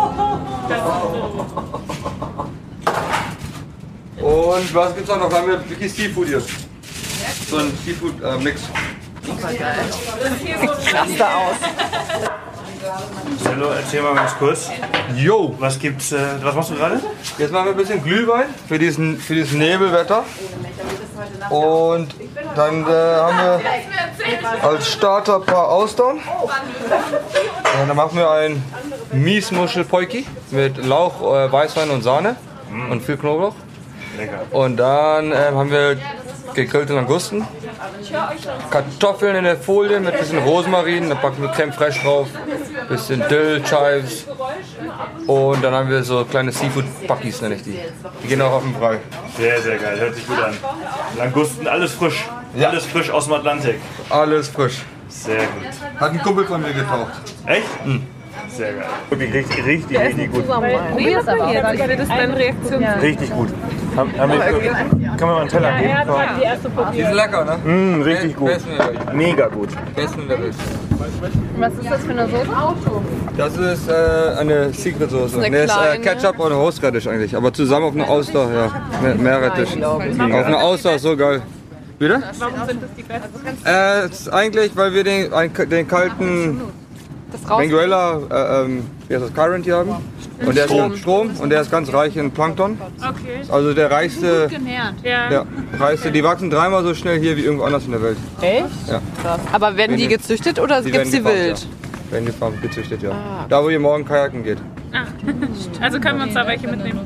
Und was gibt's auch noch? Da haben wir wirklich Seafood hier. So ein Seafood-Mix. Das sieht hier so krass da aus. Hallo, erzähl mal ganz kurz. Jo! Was gibt's, was machst du gerade? Jetzt machen wir ein bisschen Glühwein für dieses Nebelwetter. Und dann haben wir als Starter ein paar Austern. Und dann machen wir ein Miesmuschel-Poiki mit Lauch, Weißwein und Sahne und viel Knoblauch. Lecker. Und dann haben wir gegrillte Langusten, Kartoffeln in der Folie mit ein bisschen Rosmarin, dann packen wir Creme fraiche drauf, bisschen Dill, Chives und dann haben wir so kleine Seafood-Packies, nenne ich die. Die gehen auch auf den Brei. Sehr, sehr geil, hört sich gut an. Langusten, alles frisch. Ja. Alles frisch aus dem Atlantik. Alles frisch. Sehr gut. Hat ein Kumpel von mir getaucht. Echt? Sehr geil. Wirklich richtig gut. Probier's aber auch. Ich will das deine Reaktion. Richtig gut. Können wir mal einen Teller geben? Ja, die erste probiert. Die sind lecker, ne? Richtig gut. Mega gut. Besten der Welt. Was ist das für eine Soße? Das ist eine Secret Soße. Eine Ne, ist kleine. Ketchup oder Horseradish eigentlich, aber zusammen auf eine Auster, ja. Meerrettich. Auf eine Auster ist so geil. Bitte? Warum sind das die besten? Ist eigentlich, weil wir den kalten Benguela, wie heißt das, Current hier haben. Und der ist ganz Strom und der ist ganz reich in Plankton. Okay. Also der reichste, Ja. die wachsen dreimal so schnell hier wie irgendwo anders in der Welt. Echt? Ja. Krass. Aber werden die gezüchtet oder gibt es die wild? Ja. Werden gefarmt, gezüchtet, ja. Da wo ihr morgen kajaken geht. Also können wir uns da welche mitnehmen?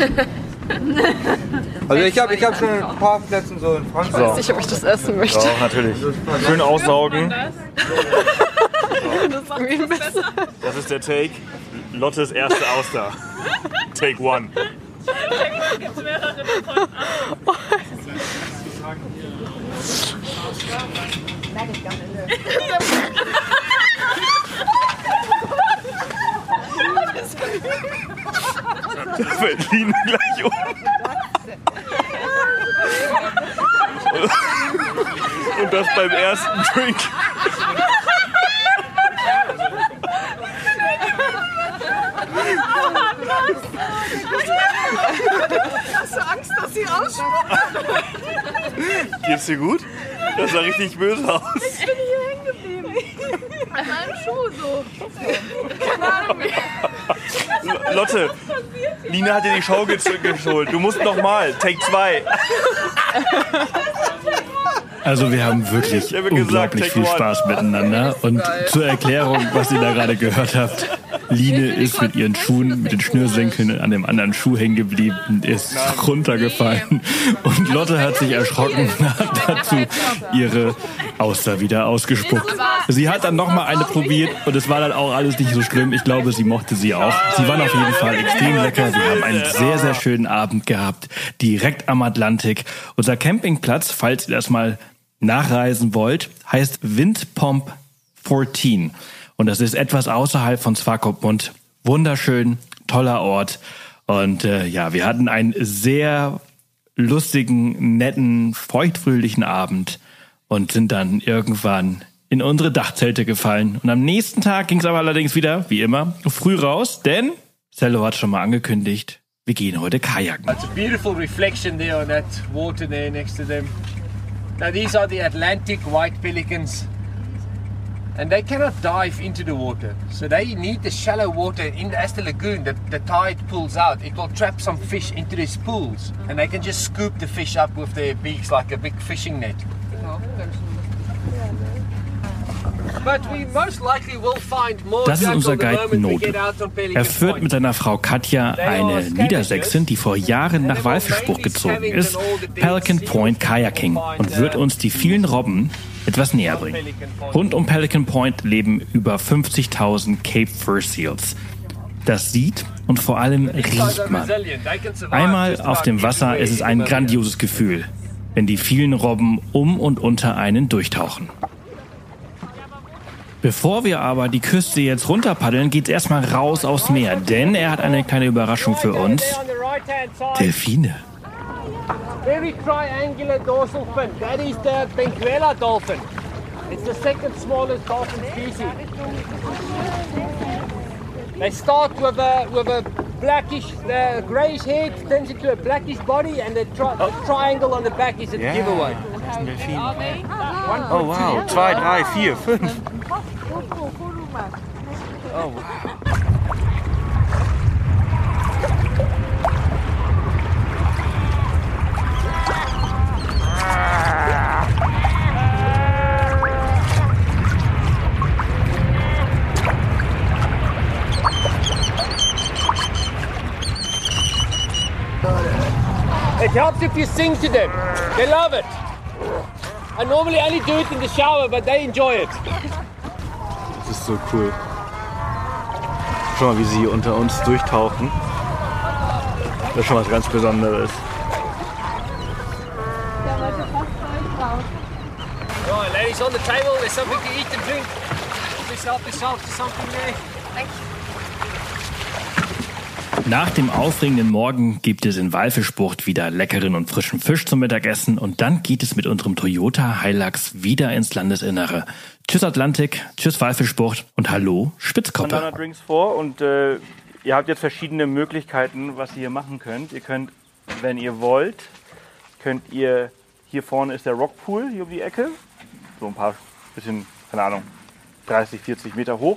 Also ich hab schon ein paar Plätzen so in Frankreich. Ich weiß nicht, ob ich das essen möchte. Doch, natürlich. Schön aussaugen. Das ist irgendwie besser. Das ist der Take. Lottes erste Auster. Take one. Gibt es mehrere davon? Da fällt Line gleich um. Und das beim ersten Drink. Hast du Angst, dass sie ausspucken? Geht's dir gut? Das sah richtig böse aus. Ich bin hier hängen geblieben. An meinem Schuh so. Keine Ahnung mehr. Lotte, Line hat dir die Schau geholt. Du musst nochmal. Take 2. Also wir haben wirklich unglaublich viel Spaß miteinander. Und zur Erklärung, was ihr da gerade gehört habt, Line ist mit ihren Schuhen, mit den Schnürsenkeln an dem anderen Schuh hängen geblieben, ist runtergefallen und Lotte hat sich erschrocken und hat dazu ihre Auster wieder ausgespuckt. Sie hat dann nochmal eine probiert und es war dann auch alles nicht so schlimm. Ich glaube, sie mochte sie auch. Sie waren auf jeden Fall extrem lecker. Wir haben einen sehr, sehr schönen Abend gehabt, direkt am Atlantik. Unser Campingplatz, falls ihr das mal nachreisen wollt, heißt Windpomp 14. Und das ist etwas außerhalb von Swakopmund. Wunderschön, toller Ort. Und ja, wir hatten einen sehr lustigen, netten, feuchtfröhlichen Abend und sind dann irgendwann in unsere Dachzelte gefallen. Und am nächsten Tag ging es aber allerdings wieder, wie immer, früh raus, denn Cello hat schon mal angekündigt, wir gehen heute kajaken. It's a beautiful reflection there on that water there next to them. Now these are the Atlantic white pelicans. And they cannot dive into the water, so they need the shallow water. As the lagoon, the tide pulls out, it will trap some fish into these pools, and they can just scoop the fish up with their beaks like a big fishing net. But we most likely will find more. Das ist unser Guide Note. Er führt mit seiner Frau Katja eine Niedersächsin, die vor Jahren nach Walfischbuch gezogen ist, Pelican Point Kayaking, und wird uns die vielen Robben etwas näher bringen. Rund um Pelican Point leben über 50.000 Cape Fur Seals. Das sieht und vor allem riecht man. Einmal auf dem Wasser ist es ein grandioses Gefühl, wenn die vielen Robben um und unter einen durchtauchen. Bevor wir aber die Küste jetzt runterpaddeln, geht's erstmal raus aufs Meer, denn er hat eine kleine Überraschung für uns. Delfine. Very triangular dorsal fin. That is the Benguela dolphin. It's the second smallest dolphin species. They start with a blackish, greyish head turns into a blackish body, and the triangle on the back is a giveaway. Das ist ein Delfin. Oh wow, 2, 3, 4, 5. Oh, wow. It helps if you sing to them. They love it. I normally only do it in the shower, but they enjoy it. Das ist so cool. Schau mal, wie sie hier unter uns durchtauchen. Das ist schon was ganz Besonderes. Right, ladies, on the table, there's something to eat and drink. Help yourself to something there. Thank you. Nach dem aufregenden Morgen gibt es in Walfischbucht wieder leckeren und frischen Fisch zum Mittagessen und dann geht es mit unserem Toyota Hilux wieder ins Landesinnere. Tschüss Atlantik, tschüss Walfischbucht und hallo Spitzkoppe. Bandana Drinks vor und ihr habt jetzt verschiedene Möglichkeiten, was ihr hier machen könnt. Ihr könnt, wenn ihr wollt, hier vorne ist der Rockpool, hier um die Ecke. So ein paar, bisschen, keine Ahnung, 30, 40 Meter hoch.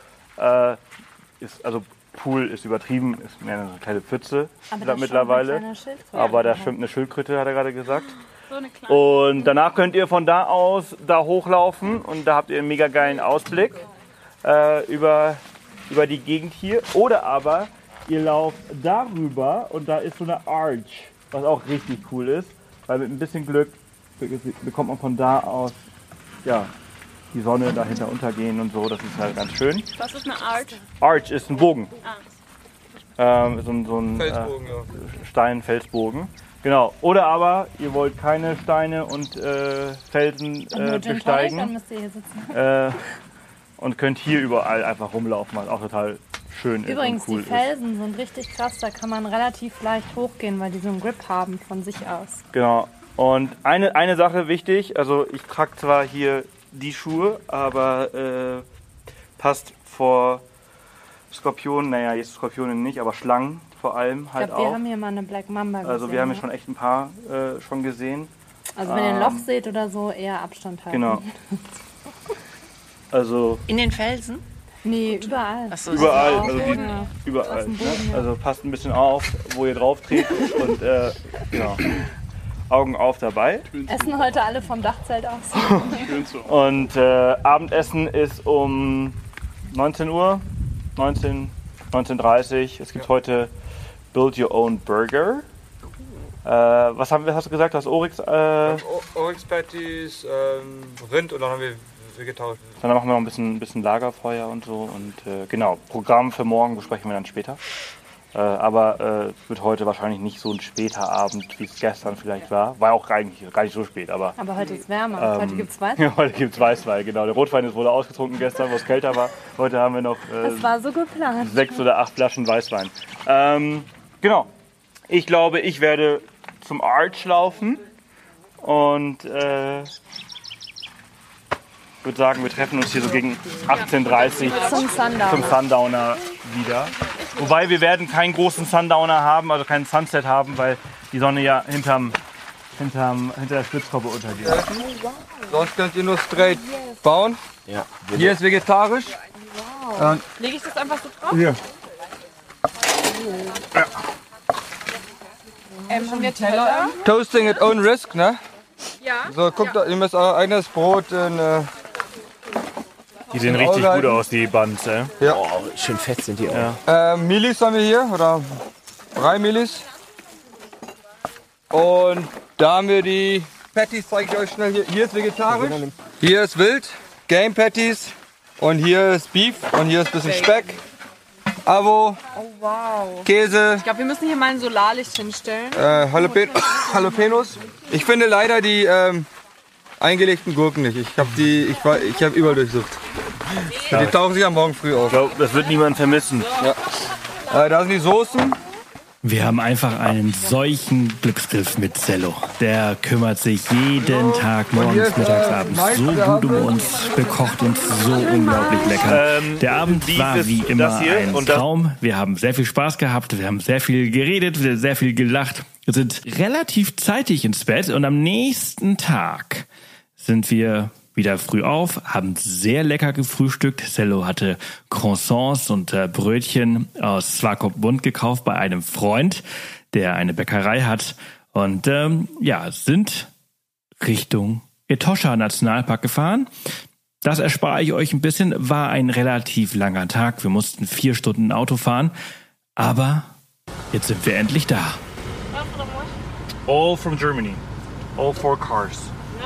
Pool ist übertrieben, ist mehr eine kleine Pfütze mittlerweile. Aber da schwimmt eine Schildkröte, hat er gerade gesagt. So und danach könnt ihr von da aus da hochlaufen und da habt ihr einen mega geilen Ausblick über die Gegend hier. Oder aber ihr lauft darüber und da ist so eine Arch, was auch richtig cool ist, weil mit ein bisschen Glück bekommt man von da aus die Sonne dahinter untergehen und so, das ist halt ganz schön. Was ist eine Arch? Arch ist ein Bogen. Ah. So ein Felsbogen, Stein-Felsbogen. Genau. Oder aber ihr wollt keine Steine und Felsen besteigen. Dann müsst ihr hier sitzen. Und könnt hier überall einfach rumlaufen, was auch total schön Übrigens, ist und cool die Felsen sind richtig krass, da kann man relativ leicht hochgehen, weil die so einen Grip haben von sich aus. Genau. Und eine Sache wichtig, also ich trage zwar hier die Schuhe, aber passt vor Skorpionen, naja, jetzt Skorpionen nicht, aber Schlangen vor allem halt ich glaube, auch. Wir haben hier mal eine Black Mamba gesehen. Also wir haben ja schon echt ein paar schon gesehen. Also wenn ihr ein Loch seht oder so, eher Abstand halten. Genau. Also in den Felsen? Nee, überall. Ach so, überall, also überall. Ne? Also passt ein bisschen auf, wo ihr drauf tretet und genau. Augen auf dabei. Essen heute alle vom Dachzelt aus. Und Abendessen ist um 19 Uhr, 19:30 Uhr. Es gibt heute Build Your Own Burger. Was hast du gesagt? Das Oryx? Oryx Patties, Rind und dann haben wir vegetarisch. Dann machen wir noch ein bisschen Lagerfeuer und so. Und genau, Programm für morgen besprechen wir dann später. Aber es wird heute wahrscheinlich nicht so ein später Abend, wie es gestern vielleicht war. War auch eigentlich gar nicht so spät. Aber heute ist wärmer. Heute gibt es Weißwein. Heute gibt es Weißwein, genau. Der Rotwein wurde ausgetrunken gestern, wo es kälter war. Heute haben wir noch das war so geplant. 6 oder 8 Flaschen Weißwein. Genau. Ich glaube, ich werde zum Arch laufen. Und ich würde sagen, wir treffen uns hier so gegen 18:30 Uhr zum Sundowner wieder. Wobei wir werden keinen großen Sundowner haben, also keinen Sunset haben, weil die Sonne ja hinter der Spitzkoppe untergeht. Sonst könnt ihr nur straight bauen. Ja. Hier ist vegetarisch. Wow. Lege ich das einfach so drauf? Hier. Ja. Haben wir Teller? Toasting at own risk, ne? Ja. So, guckt, ihr müsst euer eigenes Brot in... Die sehen richtig gut aus, die Buns, ey. Ja. Oh, schön fett sind die auch. Ja. Milis haben wir hier, oder 3 Milis. Und da haben wir die Patties, zeige ich euch schnell hier. Hier ist vegetarisch, hier ist wild, Game Patties. Und hier ist Beef und hier ist ein bisschen Speck. Avo, oh, wow. Käse. Ich glaube, wir müssen hier mal ein Solarlicht hinstellen. Jalapenos. Ich finde leider die eingelegten Gurken nicht. Ich habe überall durchsucht. Ja. Die tauchen sich am Morgen früh auf. Ich glaube, das wird niemand vermissen. Ja. Da sind die Soßen. Wir haben einfach einen solchen Glücksgriff mit Cello. Der kümmert sich jeden Tag, morgens, mittags, abends so gut um uns, bekocht uns so unglaublich lecker. Der Abend war wie immer ein Traum. Wir haben sehr viel Spaß gehabt, wir haben sehr viel geredet, sehr viel gelacht. Wir sind relativ zeitig ins Bett und am nächsten Tag sind wir wieder früh auf, haben sehr lecker gefrühstückt. Sello hatte Croissants und Brötchen aus Swakopmund gekauft bei einem Freund, der eine Bäckerei hat. Und sind Richtung Etosha Nationalpark gefahren. Das erspare ich euch ein bisschen. War ein relativ langer Tag. Wir mussten 4 Stunden Auto fahren. Aber jetzt sind wir endlich da. All from Germany. All 4 cars.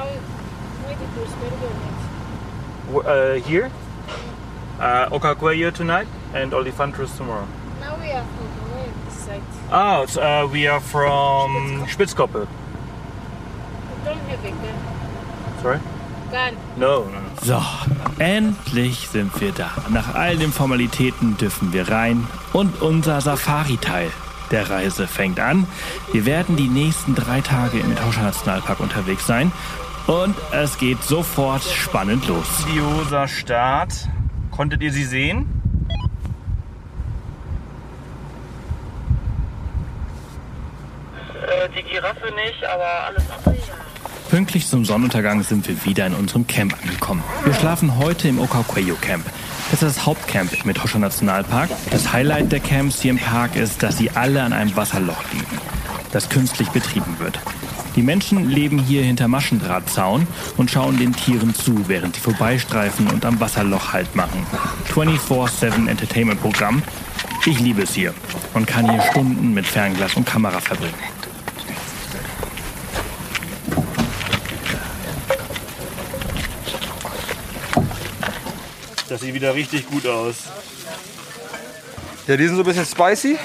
Here? Oka-Cuello tonight and Olifantros tomorrow. Now we are from where this side? We are from Spitzkoppe. We don't have a gun. Sorry? Gun. No. So, endlich sind wir da. Nach all den Formalitäten dürfen wir rein und unser Safari-Teil der Reise fängt an. Wir werden die nächsten 3 Tage im Etosha Nationalpark unterwegs sein und es geht sofort spannend los. Grandioser Start. Konntet ihr sie sehen? Die Giraffe nicht, aber alles andere ja. Pünktlich zum Sonnenuntergang sind wir wieder in unserem Camp angekommen. Wir schlafen heute im Oka-Cuello Camp. Das ist das Hauptcamp im Etosha Nationalpark. Das Highlight der Camps hier im Park ist, dass sie alle an einem Wasserloch liegen, das künstlich betrieben wird. Die Menschen leben hier hinter Maschendrahtzaun und schauen den Tieren zu, während sie vorbeistreifen und am Wasserloch Halt machen. 24/7 Entertainment-Programm. Ich liebe es hier und kann hier Stunden mit Fernglas und Kamera verbringen. Das sieht wieder richtig gut aus. Ja, die sind so ein bisschen spicy.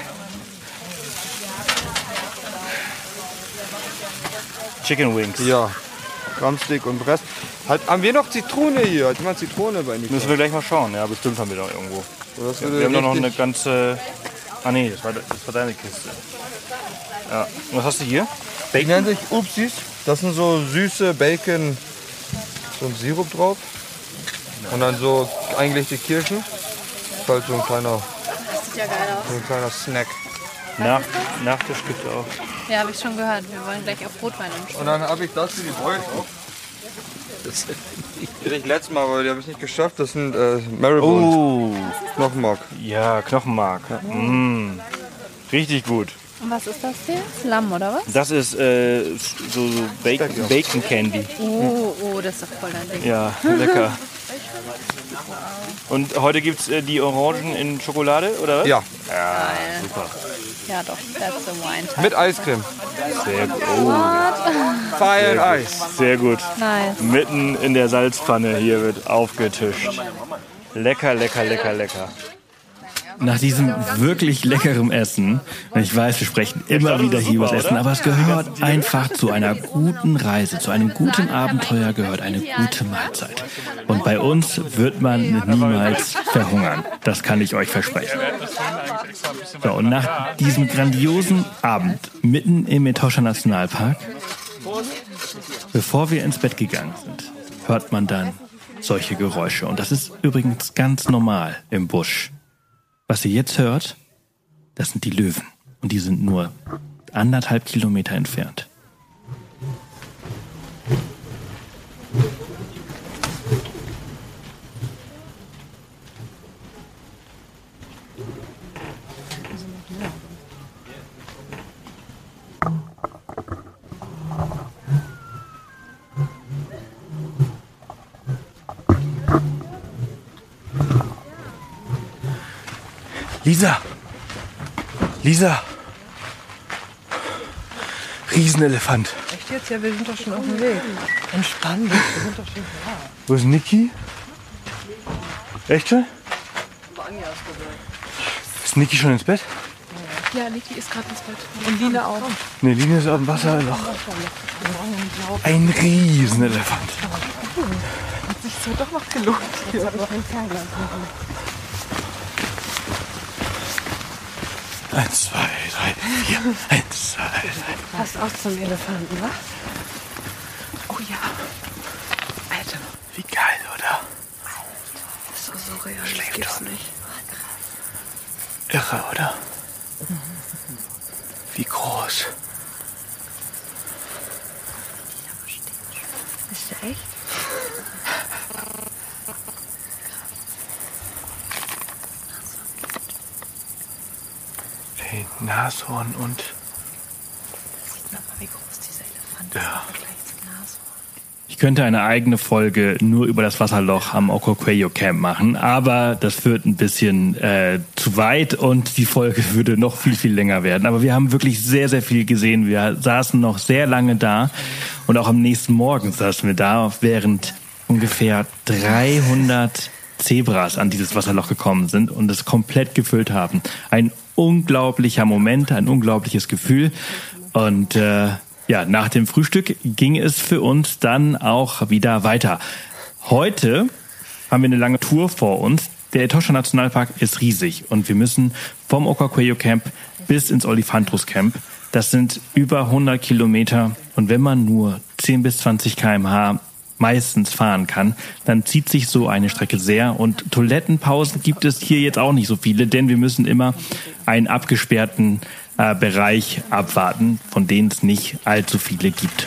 Chicken Wings. Ja, Drumstick und Brest. Haben wir noch Zitrone hier? Hat jemand Zitrone bei Nico? Müssen wir gleich mal schauen. Ja, bestimmt haben wir doch irgendwo. Wir haben doch noch eine ganze... Ah nee, das war deine Kiste. Ja. Und was hast du hier? Bacon? Die nennen sich Upsis. Das sind so süße Bacon, so ein Sirup drauf. Und dann so eingelegte Kirschen. Das ist halt so ein kleiner, Das sieht ja geil aus. so ein kleiner Snack. Nachtisch gibt es auch. Ja, habe ich schon gehört. Wir wollen gleich auf Rotwein umstellen. Und dann habe ich dazu die Boys auch. Das hätte ich letztes Mal, aber die habe ich nicht geschafft. Das sind Maribond. Knochenmark. Ja, Knochenmark. Mm. Richtig gut. Und was ist das hier? Lamm oder was? Das ist so Bacon Candy. Oh, das ist doch voll dein Ding. Ja, lecker. Und heute gibt es die Orangen in Schokolade, oder was? Ja. Ja, super. Ja doch, that's the wine time. Mit Eiscreme. Sehr gut. Fire and Ice. Sehr gut. Nice. Mitten in der Salzpfanne hier wird aufgetischt. Lecker, lecker, lecker, lecker. Nach diesem wirklich leckeren Essen, und ich weiß, wir sprechen immer wieder hier über das Essen, aber es gehört einfach zu einer guten Reise, zu einem guten Abenteuer gehört eine gute Mahlzeit. Und bei uns wird man niemals verhungern. Das kann ich euch versprechen. So, und nach diesem grandiosen Abend mitten im Etosha Nationalpark, bevor wir ins Bett gegangen sind, hört man dann solche Geräusche. Und das ist übrigens ganz normal im Busch. Was ihr jetzt hört, das sind die Löwen. Und die sind nur 1,5 Kilometer entfernt. Lisa! Riesenelefant. Echt jetzt? Ja, wir sind doch schon auf dem Weg. Entspannt, wir sind doch schon da. Wo ist Niki? Echt schon? Ist Niki schon ins Bett? Ja, Niki ist gerade ins Bett. Und Lina auch. Ne, Lina ist auf dem Wasserloch. Ein Riesenelefant. Hat sich so doch noch gelohnt. Hier. 1, 2, 3, 4. 1, 2, 3. Passt auf zum Elefanten, wa? Oh ja. Alter. Wie geil, oder? Das ist so surreal. Schläft Das schon. nicht. Irre, oder? Wie groß. Ist der echt? Nashorn und... Sieht man mal, wie groß dieser Elefant ist im Vergleich zum Nashorn. Ich könnte eine eigene Folge nur über das Wasserloch am Okokuejo Camp machen, aber das führt ein bisschen zu weit und die Folge würde noch viel, viel länger werden. Aber wir haben wirklich sehr, sehr viel gesehen. Wir saßen noch sehr lange da und auch am nächsten Morgen saßen wir da, während ungefähr 300 Zebras an dieses Wasserloch gekommen sind und es komplett gefüllt haben. Ein unglaublicher Moment, ein unglaubliches Gefühl. Und nach dem Frühstück ging es für uns dann auch wieder weiter. Heute haben wir eine lange Tour vor uns. Der Etosha Nationalpark ist riesig und wir müssen vom Okokuejo Camp bis ins Olifantus Camp. Das sind über 100 Kilometer und wenn man nur 10 bis 20 km/h meistens fahren kann, dann zieht sich so eine Strecke sehr und Toilettenpausen gibt es hier jetzt auch nicht so viele, denn wir müssen immer einen abgesperrten Bereich abwarten, von denen es nicht allzu viele gibt.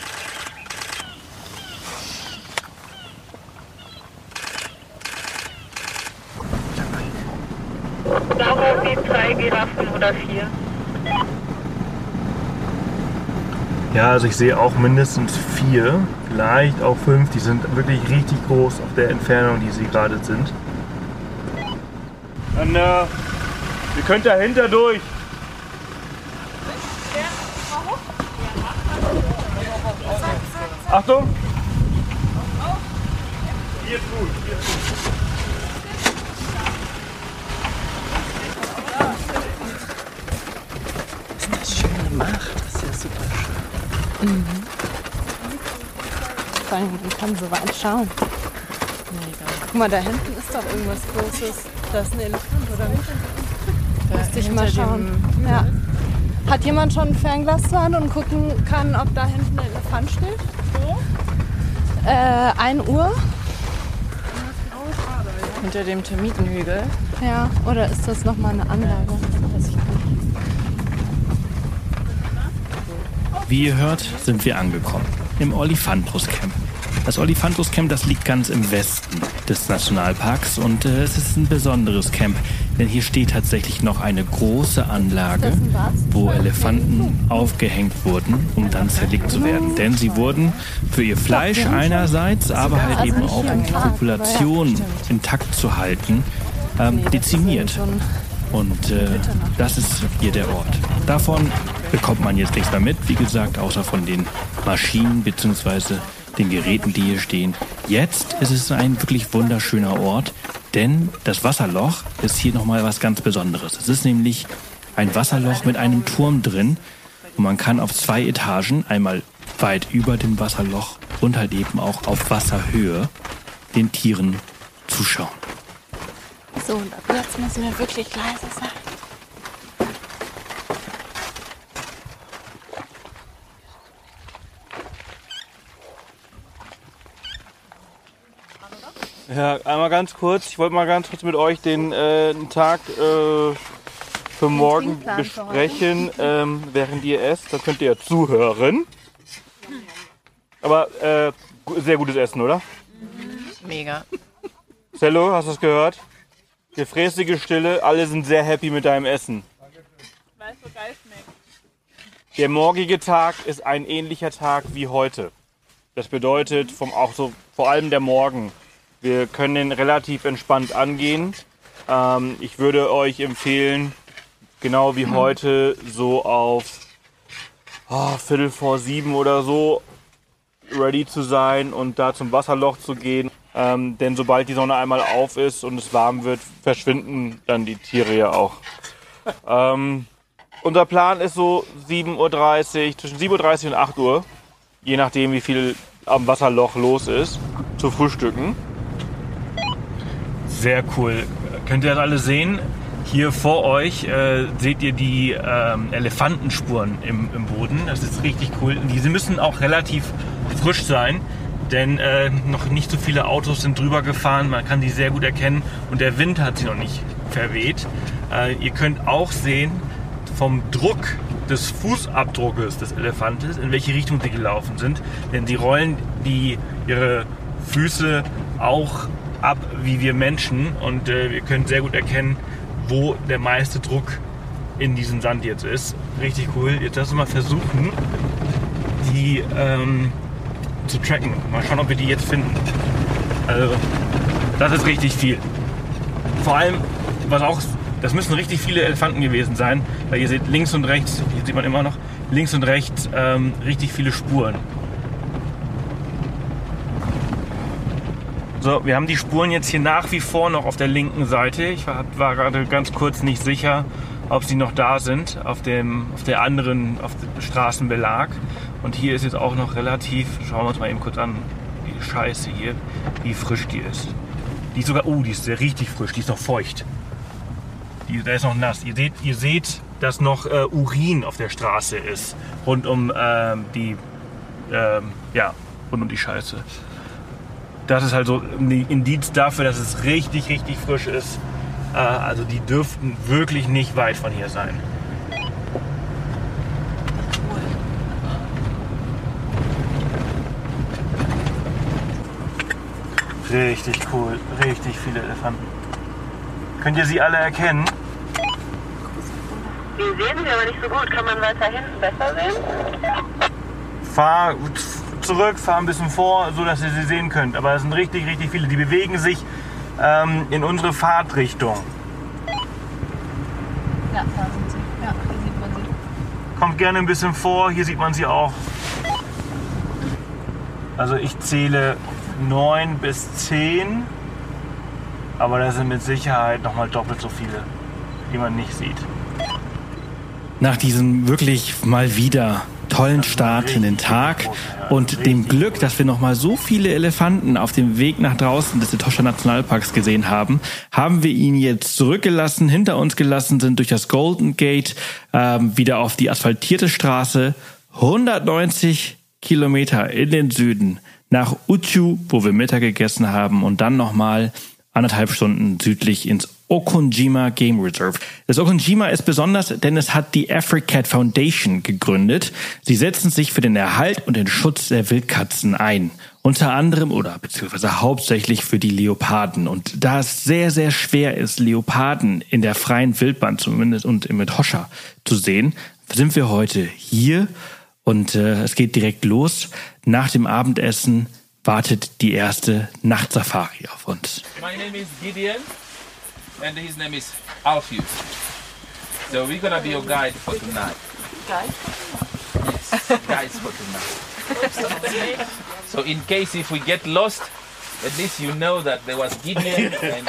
Darauf wie 3 Giraffen oder 4. Ja, also ich sehe auch mindestens 4, vielleicht auch 5. Die sind wirklich richtig groß auf der Entfernung, die sie gerade sind. Dann, ihr könnt dahinter durch. Achtung! Hier ist gut, hier ist gut. Das ist schön gemacht, das ist ja super schön. Mhm. Vor allem, man kann so weit schauen. Mega. Guck mal, da hinten ist doch irgendwas Großes. Da ist ein Elefant, oder nicht? Da Müsste ich mal schauen. Ja. Hat jemand schon ein Fernglas zur Hand und gucken kann, ob da hinten ein Elefant steht? Wo? 1 Uhr. Hinter dem Termitenhügel. Ja, oder ist das nochmal eine Anlage? Weiß ich nicht. Wie ihr hört, sind wir angekommen im Olifantus Camp. Das Olifantus Camp, das liegt ganz im Westen des Nationalparks und es ist ein besonderes Camp, denn hier steht tatsächlich noch eine große Anlage, wo Elefanten aufgehängt wurden, um dann zerlegt zu werden. Denn sie wurden für ihr Fleisch einerseits, aber halt eben auch um die Population intakt zu halten, dezimiert. Und das ist hier der Ort. Davon bekommt man jetzt nichts mehr mit, wie gesagt, außer von den Maschinen bzw. den Geräten, die hier stehen. Jetzt ist es ein wirklich wunderschöner Ort, denn das Wasserloch ist hier nochmal was ganz Besonderes. Es ist nämlich ein Wasserloch mit einem Turm drin und man kann auf 2 Etagen, einmal weit über dem Wasserloch und halt eben auch auf Wasserhöhe, den Tieren zuschauen. So, und ab jetzt müssen wir wirklich leise sein. Ja, einmal ganz kurz. Ich wollte mal ganz kurz mit euch den Tag für morgen besprechen, während ihr esst. Da könnt ihr ja zuhören. Aber sehr gutes Essen, oder? Mega. Cello, hast du es gehört? Gefräßige Stille, alle sind sehr happy mit deinem Essen. Weil es so geil schmeckt. Der morgige Tag ist ein ähnlicher Tag wie heute. Das bedeutet vor allem der Morgen. Wir können den relativ entspannt angehen. Ich würde euch empfehlen, genau wie heute, so auf 6:45 oder so ready zu sein und da zum Wasserloch zu gehen. Denn sobald die Sonne einmal auf ist und es warm wird, verschwinden dann die Tiere ja auch. Unser Plan ist so 7:30 Uhr, zwischen 7:30 Uhr und 8 Uhr, je nachdem wie viel am Wasserloch los ist, zu frühstücken. Sehr cool. Könnt ihr das alle sehen? Hier vor euch seht ihr die Elefantenspuren im Boden. Das ist richtig cool. Die müssen auch relativ frisch sein, denn noch nicht so viele Autos sind drüber gefahren. Man kann die sehr gut erkennen und der Wind hat sie noch nicht verweht. Ihr könnt auch sehen vom Druck des Fußabdruckes des Elefantes, in welche Richtung sie gelaufen sind. Denn sie rollen ihre Füße auch ab wie wir Menschen und wir können sehr gut erkennen, wo der meiste Druck in diesem Sand jetzt ist. Richtig cool. Jetzt lass uns mal versuchen, die zu tracken. Mal schauen, ob wir die jetzt finden. Also, das ist richtig viel. Vor allem, das müssen richtig viele Elefanten gewesen sein, weil ihr seht links und rechts, hier sieht man immer noch, links und rechts richtig viele Spuren. So, wir haben die Spuren jetzt hier nach wie vor noch auf der linken Seite. Ich war gerade ganz kurz nicht sicher, ob sie noch da sind, auf dem Straßenbelag. Und hier ist jetzt auch noch relativ, schauen wir uns mal eben kurz an, die Scheiße hier, wie frisch die ist. Die ist sogar, die ist richtig frisch, die ist noch feucht. Da ist noch nass. Ihr seht, dass noch Urin auf der Straße ist, rund um die Scheiße. Das ist halt so ein Indiz dafür, dass es richtig, richtig frisch ist. Also die dürften wirklich nicht weit von hier sein. Richtig cool, richtig viele Elefanten. Könnt ihr sie alle erkennen? Die sehen sie aber nicht so gut. Kann man weiter hinten besser sehen? Fahr zurück, fahr ein bisschen vor, so dass ihr sie sehen könnt. Aber es sind richtig, richtig viele. Die bewegen sich in unsere Fahrtrichtung. Ja, da sind sie. Ja, hier sieht man sie. Kommt gerne ein bisschen vor, hier sieht man sie auch. Also ich zähle 9 bis 10. Aber da sind mit Sicherheit nochmal doppelt so viele, die man nicht sieht. Nach diesem wirklich mal wieder tollen Start in den Tag und dem Glück, dass wir nochmal so viele Elefanten auf dem Weg nach draußen des Etosha Nationalparks gesehen haben, haben wir ihn jetzt zurückgelassen, hinter uns gelassen, sind durch das Golden Gate wieder auf die asphaltierte Straße 190 Kilometer in den Süden nach Uchu, wo wir Mittag gegessen haben und dann nochmal 1,5 Stunden südlich ins Okonjima Game Reserve. Das Okonjima ist besonders, denn es hat die AfriCat Foundation gegründet. Sie setzen sich für den Erhalt und den Schutz der Wildkatzen ein. Unter anderem beziehungsweise hauptsächlich für die Leoparden. Und da es sehr, sehr schwer ist, Leoparden in der freien Wildbahn zumindest und im Etosha zu sehen, sind wir heute hier und es geht direkt los. Nach dem Abendessen wartet die erste Nachtsafari auf uns. My name is Gideon and his name is Alpheus. So we're gonna be your guide for tonight. Guide? Yes, guides for tonight. So in case if we get lost, at least you know that there was Gideon and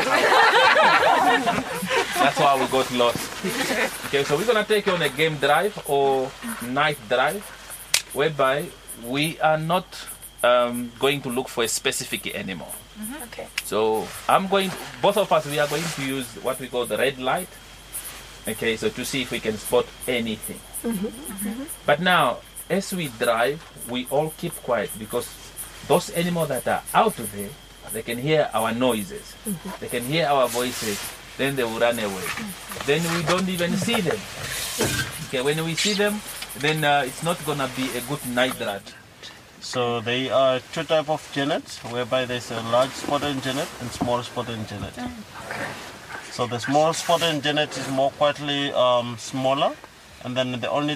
that's why we got lost. Okay, so we're gonna take you on a game drive or night drive, whereby we are not going to look for a specific animal. Okay. So both of us, we are going to use what we call the red light. Okay, so to see if we can spot anything. But now, as we drive, we all keep quiet because those animals that are out there, they can hear our noises. They can hear our voices. Then they will run away. Then we don't even see them. Okay, when we see them, then it's not gonna be a good night drive. So there are two types of genets, whereby there's a large spotted genet and small spotted genet. So the small spotted genet is more quietly smaller, and then the only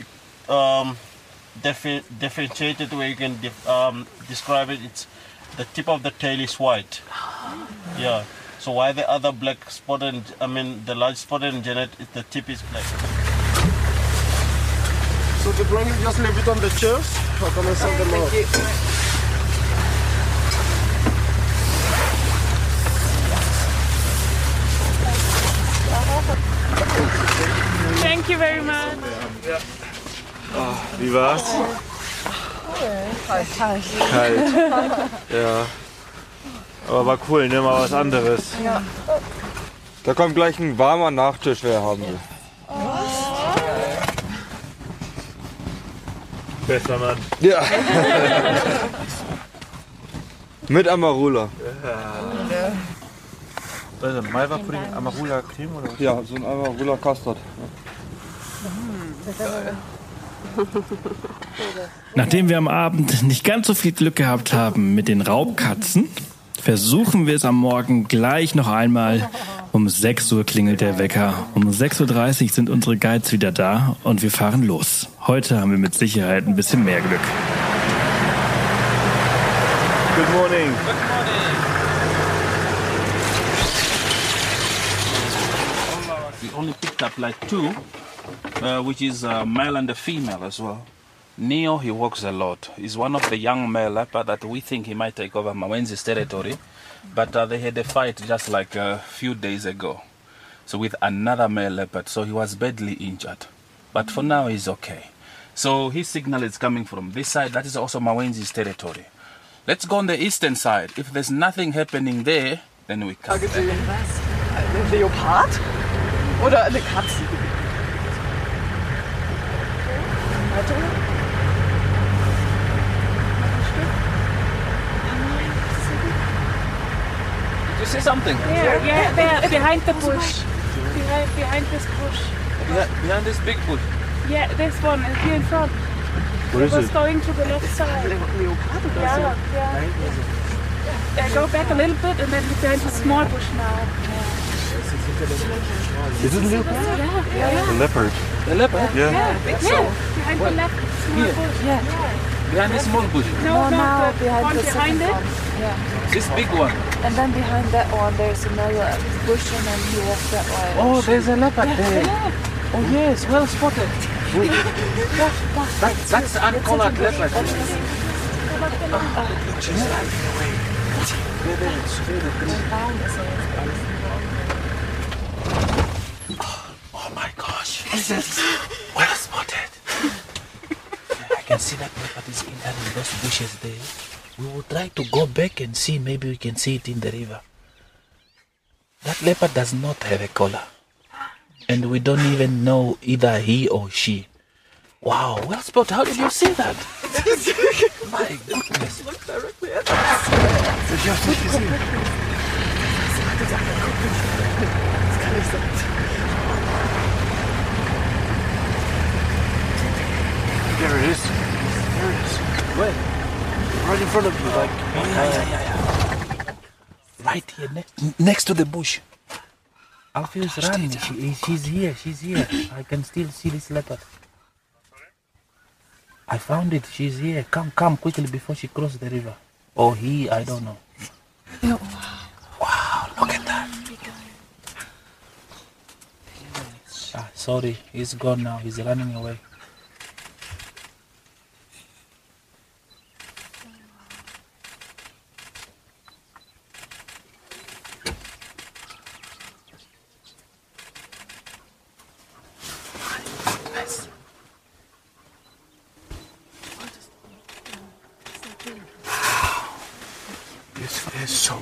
differentiated way you can describe it, it's the tip of the tail is white. Yeah. So while the other black spotted, the large spotted genet, the tip is black. So the blanket, just leave it on the chairs, or can I send them out? Thank you very much. Ja. Oh, wie war's? Kalt. Ja. Aber war cool, ne? Mal was anderes. Ja. Da kommt gleich ein warmer Nachtisch, wer haben will. Bester Mann. Ja. Mit Amarula. Ja. Was ist das? Malva-Pudding, Amarula-Creme oder was? Ja, so ein Amarula Custard. Nachdem wir am Abend nicht ganz so viel Glück gehabt haben mit den Raubkatzen, Versuchen wir es am Morgen gleich noch einmal. Um 6 Uhr klingelt der Wecker. Um 6.30 Uhr sind unsere Guides wieder da und wir fahren los. Heute haben wir mit Sicherheit ein bisschen mehr Glück. Good morning. Good morning. We only picked up like 2, which is a male and a female as well. Neo, he walks a lot. He's one of the young male leopard that we think he might take over Mawenzi's territory. But they had a fight just like a few days ago. So with another male leopard. So he was badly injured. But for now, he's okay. So his signal is coming from this side. That is also Mawenzi's territory. Let's go on the eastern side. If there's nothing happening there, then we come back. Ein Leopard? Oder eine Katze? Did you see something? Yeah, behind the bush. Behind this bush. Behind this big bush? Yeah, this one is here in front. Where It is was it? going to the left side. Yeah, go back a little bit and then behind the small bush now. Is it a leopard? Yeah. A leopard. The leopard? Yeah. Behind the left small bush. Yeah. Behind this small bush? No, behind one the behind second it. one. Yeah. This big one? And then behind that one there's another bush and then he walks that way. Oh, there's a leopard there. Oh yes, well spotted. That's uncollared leopard. Oh my gosh. Well spotted. I can see that leopard is in those bushes there. We will try to go back and see, maybe we can see it in the river. That leopard does not have a collar. And we don't even know either he or she. Wow, well spotted. How did you see that? My goodness. Look directly at us. There it is. There it is. Where? Right in front of you, like. Yeah. Right here, next to the bush. Alfie is running. She's here. I can still see this leopard. I found it. She's here. Come quickly before she crosses the river. Or he, I don't know. Wow, look at that. Sorry, he's gone now. He's running away. This is so.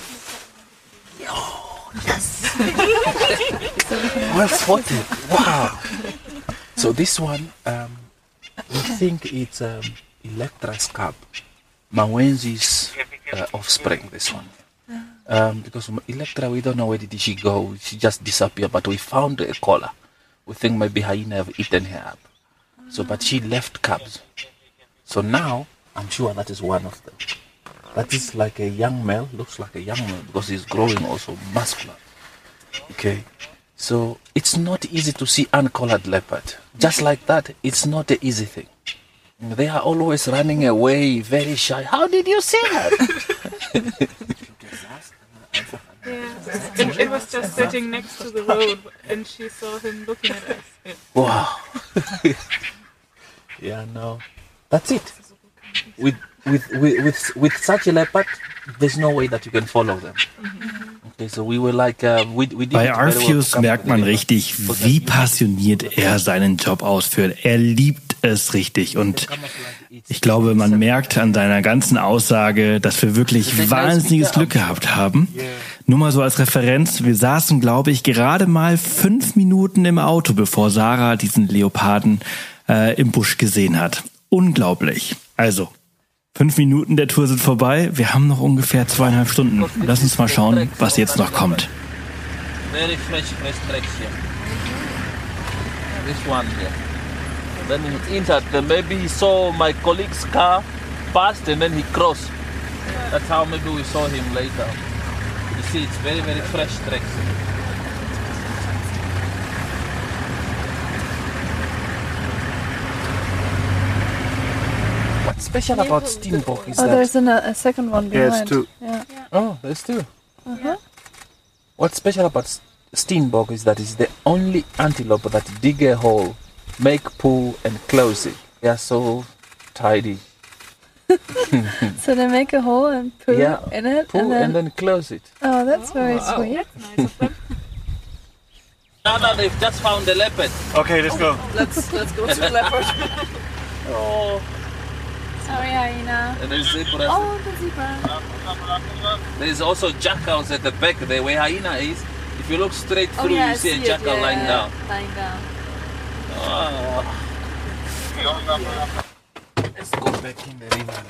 Yes. Well spotted. Wow. So this one, we think it's Electra's cub, Mawenzi's offspring. This one, because Electra, we don't know where did she go. She just disappeared. But we found a collar. We think maybe hyena have eaten her up. So, but she left cubs. So now, I'm sure that is one of them. That is like a young male, looks like a young male because he's growing also muscular. Okay, so it's not easy to see uncollared leopard. Just like that, it's not an easy thing. They are always running away, very shy. How did you see that? Yeah, it was just sitting next to the road and she saw him looking at us. Yeah. Wow. Yeah, no, that's it. With such a leopard, there's no way that you can follow them. Okay, so we were like, we did Bei Arpheus merkt man richtig, wie passioniert er seinen Job ausführt. Er liebt es richtig und ich glaube, man merkt an seiner ganzen Aussage, dass wir wirklich wahnsinniges Glück gehabt haben. Nur mal so als Referenz, wir saßen, glaube ich, gerade mal 5 Minuten im Auto, bevor Sarah diesen Leoparden im Busch gesehen hat. Unglaublich. Also, 5 Minuten der Tour sind vorbei. Wir haben noch ungefähr 2,5 Stunden. Lass uns mal schauen, was jetzt noch kommt. Very fresh tracks here. This one here. Then he entered. Then maybe he saw my colleague's car passed and then he crossed. That's how maybe we saw him later. You see, it's very, very fresh tracks. What's special about Steenbok is Oh, that... there's a second one behind. Yes, two. Yeah. Oh, there's two. Uh-huh. What's special about Steenbok is that it's the only antelope that dig a hole, make poo and close it. They are so tidy. So they make a hole and poo in it? Poo and then close it. Oh, that's very sweet. No, they've just found the leopard. Okay, let's go. Let's go to the leopard. Oh. Sorry, hyena. And there's zebras. Oh, the zebra. There's also jackals at the back there where hyena is. If you look straight through, I you see a jackal lying down. Lying down. Oh. Let's go back in the river.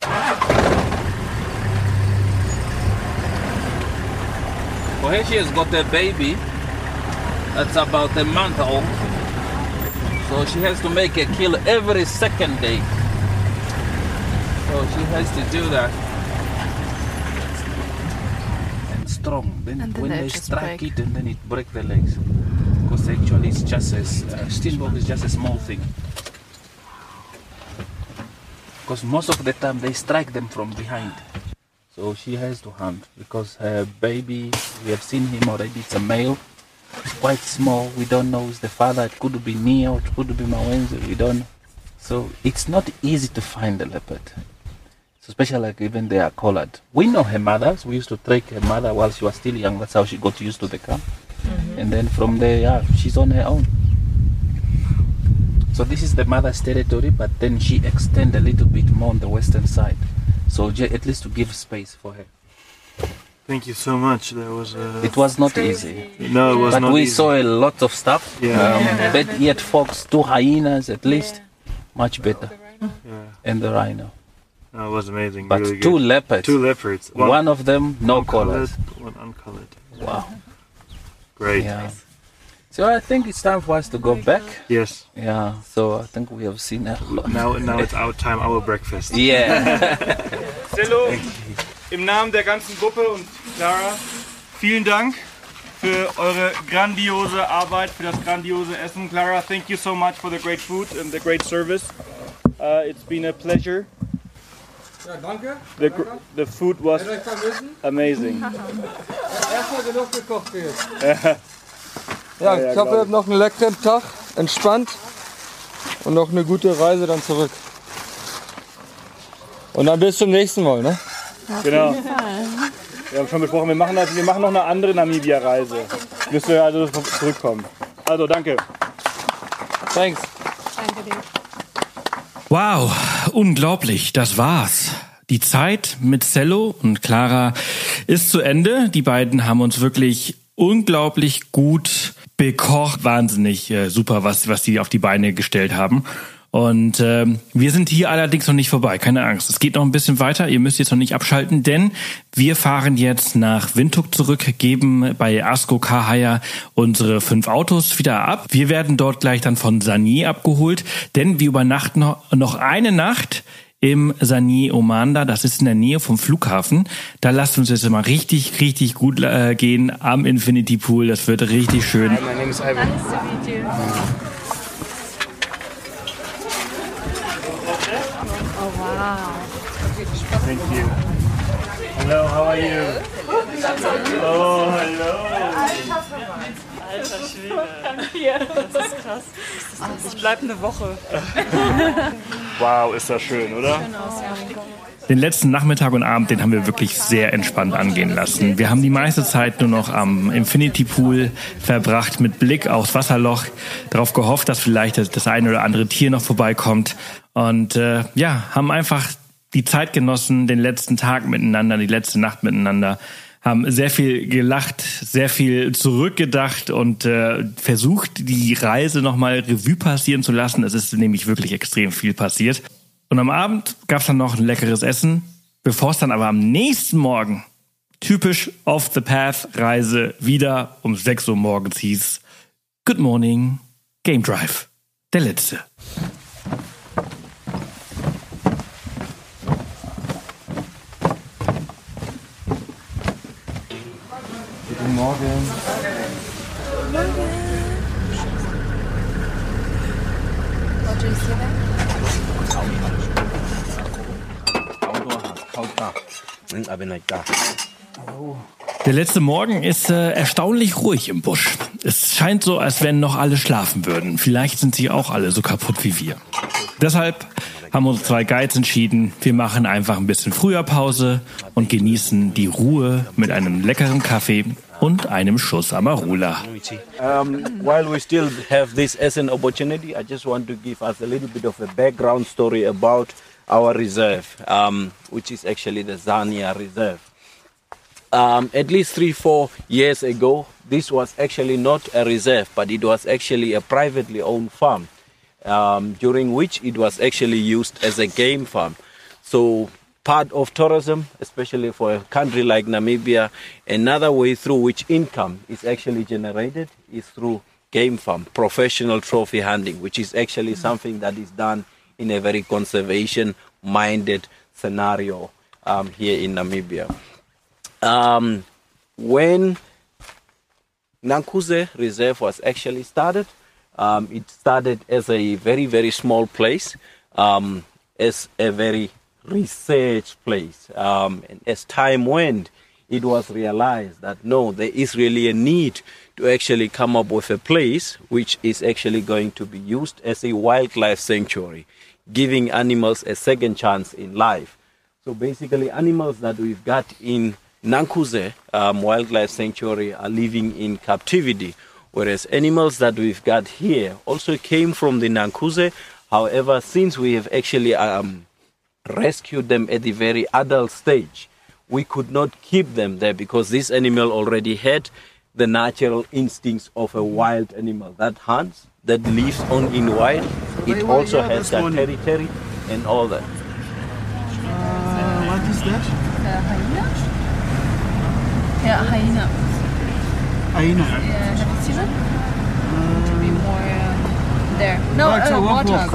Well, here she has got a baby that's about a month old. So she has to make a kill every second day. So she has to do that. And strong. Then when they strike it, and then it breaks the legs. Because actually it's just a Steenbok is just a small thing. Because most of the time they strike them from behind. So she has to hunt because her baby, we have seen him already, it's a male. It's quite small, we don't know who's the father, it could be Neo, it could be Mawenzi, we don't know. So it's not easy to find the leopard. So especially like even they are collared. We know her mothers, we used to track her mother while she was still young, that's how she got used to the camp. And then from there, she's on her own. So this is the mother's territory, but then she extends a little bit more on the western side. So at least to give space for her. Thank you so much. That was. It was not easy. No, it was but not we easy. saw a lot of stuff. Yeah. Red-eared fox, 2 hyenas at least. Much better. Yeah. And the rhino. No, it was amazing. But really 2 good. leopards. 2 leopards. One of them, no colored, collars. one uncolored. Wow. Great. Yeah. So I think it's time for us to go back. Yes. Yeah. So I think we have seen a lot. Now it's our time, our breakfast. Yeah. Cello, im Namen der ganzen Gruppe und Clara, vielen Dank für eure grandiose Arbeit, für das grandiose Essen. Clara, thank you so much for the great food and the great service. It's been a pleasure. Ja, danke. The food was amazing. Erstmal genug gekocht wird. Ja, ich hoffe, ihr habt noch einen leckeren Tag, entspannt und noch eine gute Reise dann zurück. Und dann bis zum nächsten Mal, ne? Genau. Wir haben schon besprochen, wir machen noch eine andere Namibia-Reise. Bis wir also zurückkommen. Also, danke. Thanks. Danke dir. Wow, unglaublich, das war's. Die Zeit mit Cello und Clara ist zu Ende. Die beiden haben uns wirklich unglaublich gut bekocht. Wahnsinnig super, was die auf die Beine gestellt haben. Und wir sind hier allerdings noch nicht vorbei, keine Angst. Es geht noch ein bisschen weiter, ihr müsst jetzt noch nicht abschalten, denn wir fahren jetzt nach Windhoek zurück, geben bei Asko Kahaya unsere 5 Autos wieder ab. Wir werden dort gleich dann von Sanier abgeholt, denn wir übernachten noch eine Nacht im Sanier Omanda, das ist in der Nähe vom Flughafen. Da lasst uns jetzt mal richtig, richtig gut gehen am Infinity Pool. Das wird richtig schön. Hi, my name is Ivan. Nice to meet you. Oh wow. Thank you. Hello, how are you? Oh, hello. Alter Schwede. Das ist krass. Ich bleib eine Woche. Wow, ist das schön, oder? Schön aus, ja. Den letzten Nachmittag und Abend, den haben wir wirklich sehr entspannt angehen lassen. Wir haben die meiste Zeit nur noch am Infinity Pool verbracht, mit Blick aufs Wasserloch, darauf gehofft, dass vielleicht das eine oder andere Tier noch vorbeikommt. Und haben einfach die Zeit genossen, den letzten Tag miteinander, die letzte Nacht miteinander, haben sehr viel gelacht, sehr viel zurückgedacht und versucht, die Reise nochmal Revue passieren zu lassen. Es ist nämlich wirklich extrem viel passiert. Und am Abend gab es dann noch ein leckeres Essen, bevor es dann aber am nächsten Morgen, typisch Off the Path Reise, wieder um 6 Uhr morgens hieß: Good morning, Game Drive, der letzte. Morgen. What do you see there? Der letzte Morgen ist erstaunlich ruhig im Busch. Es scheint so, als wenn noch alle schlafen würden. Vielleicht sind sie auch alle so kaputt wie wir. Deshalb haben unsere 2 Guides entschieden, wir machen einfach ein bisschen früher Pause und genießen die Ruhe mit einem leckeren Kaffee und einem Schuss Amarula. While we still have this as an opportunity, I just want to give us a little bit of a background story about our reserve, which is actually the Zania Reserve. At least 3-4 years ago, this was actually not a reserve, but it was actually a privately owned farm, during which it was actually used as a game farm. So part of tourism, especially for a country like Namibia, another way through which income is actually generated is through game farm, professional trophy hunting, which is actually something that is done in a very conservation-minded scenario here in Namibia. When Nankuze Reserve was actually started, it started as a very, very small place, as a very research place. And as time went, it was realized that no, there is really a need to actually come up with a place which is actually going to be used as a wildlife sanctuary, giving animals a second chance in life. So basically, animals that we've got in Nankuze Wildlife Sanctuary are living in captivity, whereas animals that we've got here also came from the Nankuze. However, since we have actually rescued them at the very adult stage, we could not keep them there because this animal already had the natural instincts of a wild animal that hunts, that lives on in wild. It also has that territory and all that. What is that? Hyena? Yeah, hyena. Hyena. Yeah, have you seen it? To be more there. No, warthog.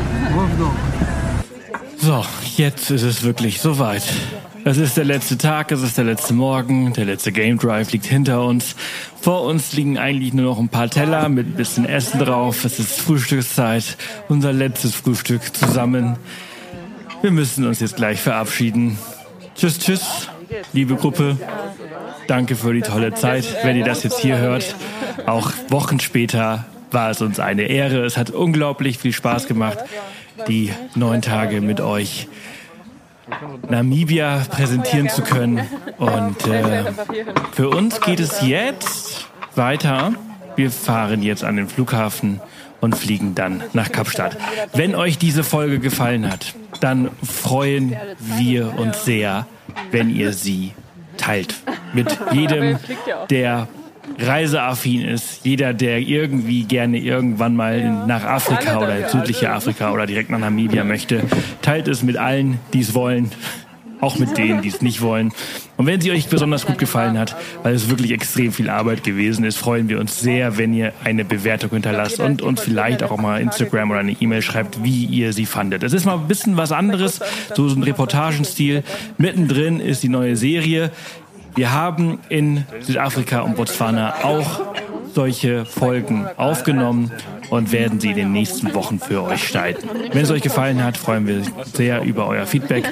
So, jetzt ist es wirklich soweit. Es ist der letzte Tag, es ist der letzte Morgen, der letzte Game Drive liegt hinter uns. Vor uns liegen eigentlich nur noch ein paar Teller mit ein bisschen Essen drauf. Es ist Frühstückszeit, unser letztes Frühstück zusammen. Wir müssen uns jetzt gleich verabschieden. Tschüss, tschüss, liebe Gruppe. Danke für die tolle Zeit. Wenn ihr das jetzt hier hört, auch Wochen später, war es uns eine Ehre. Es hat unglaublich viel Spaß gemacht, die 9 Tage mit euch Namibia präsentieren zu können. Und für uns geht es jetzt weiter. Wir fahren jetzt an den Flughafen und fliegen dann nach Kapstadt. Wenn euch diese Folge gefallen hat, dann freuen wir uns sehr, wenn ihr sie teilt. Mit jedem, der reiseaffin ist, jeder, der irgendwie gerne irgendwann mal nach Afrika oder ins südliche Afrika oder direkt nach Namibia möchte, teilt es mit allen, die es wollen, auch mit denen, die es nicht wollen. Und wenn sie euch besonders gut gefallen hat, weil es wirklich extrem viel Arbeit gewesen ist, freuen wir uns sehr, wenn ihr eine Bewertung hinterlasst und uns vielleicht auch mal Instagram oder eine E-Mail schreibt, wie ihr sie fandet. Es ist mal ein bisschen was anderes, so ein Reportagenstil. Mittendrin ist die neue Serie. Wir haben in Südafrika und Botswana auch solche Folgen aufgenommen und werden sie in den nächsten Wochen für euch schneiden. Wenn es euch gefallen hat, freuen wir uns sehr über euer Feedback.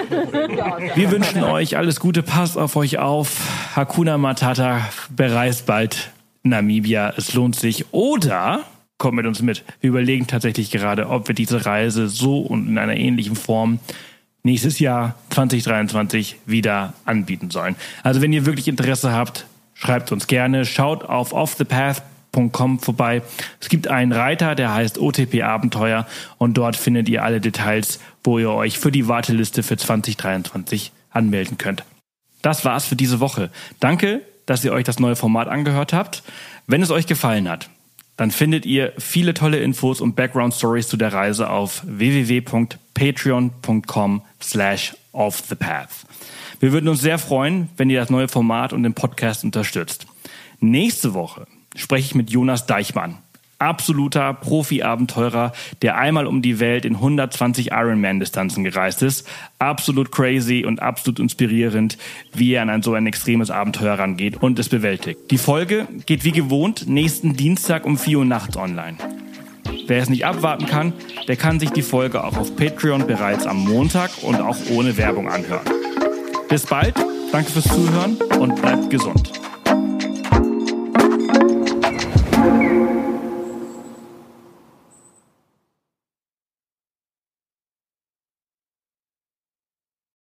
Wir wünschen euch alles Gute, passt auf euch auf. Hakuna Matata, bereist bald Namibia, es lohnt sich. Oder kommt mit uns mit. Wir überlegen tatsächlich gerade, ob wir diese Reise so und in einer ähnlichen Form nächstes Jahr 2023 wieder anbieten sollen. Also wenn ihr wirklich Interesse habt, schreibt uns gerne. Schaut auf offthepath.com vorbei. Es gibt einen Reiter, der heißt OTP Abenteuer und dort findet ihr alle Details, wo ihr euch für die Warteliste für 2023 anmelden könnt. Das war's für diese Woche. Danke, dass ihr euch das neue Format angehört habt. Wenn es euch gefallen hat, dann findet ihr viele tolle Infos und Background-Stories zu der Reise auf www.patreon.com/offthepath. Wir würden uns sehr freuen, wenn ihr das neue Format und den Podcast unterstützt. Nächste Woche spreche ich mit Jonas Deichmann. absoluter Profi-Abenteurer, der einmal um die Welt in 120 Ironman-Distanzen gereist ist. Absolut crazy und absolut inspirierend, wie er an so ein extremes Abenteuer rangeht und es bewältigt. Die Folge geht wie gewohnt nächsten Dienstag um 4 Uhr nachts online. Wer es nicht abwarten kann, der kann sich die Folge auch auf Patreon bereits am Montag und auch ohne Werbung anhören. Bis bald, danke fürs Zuhören und bleibt gesund.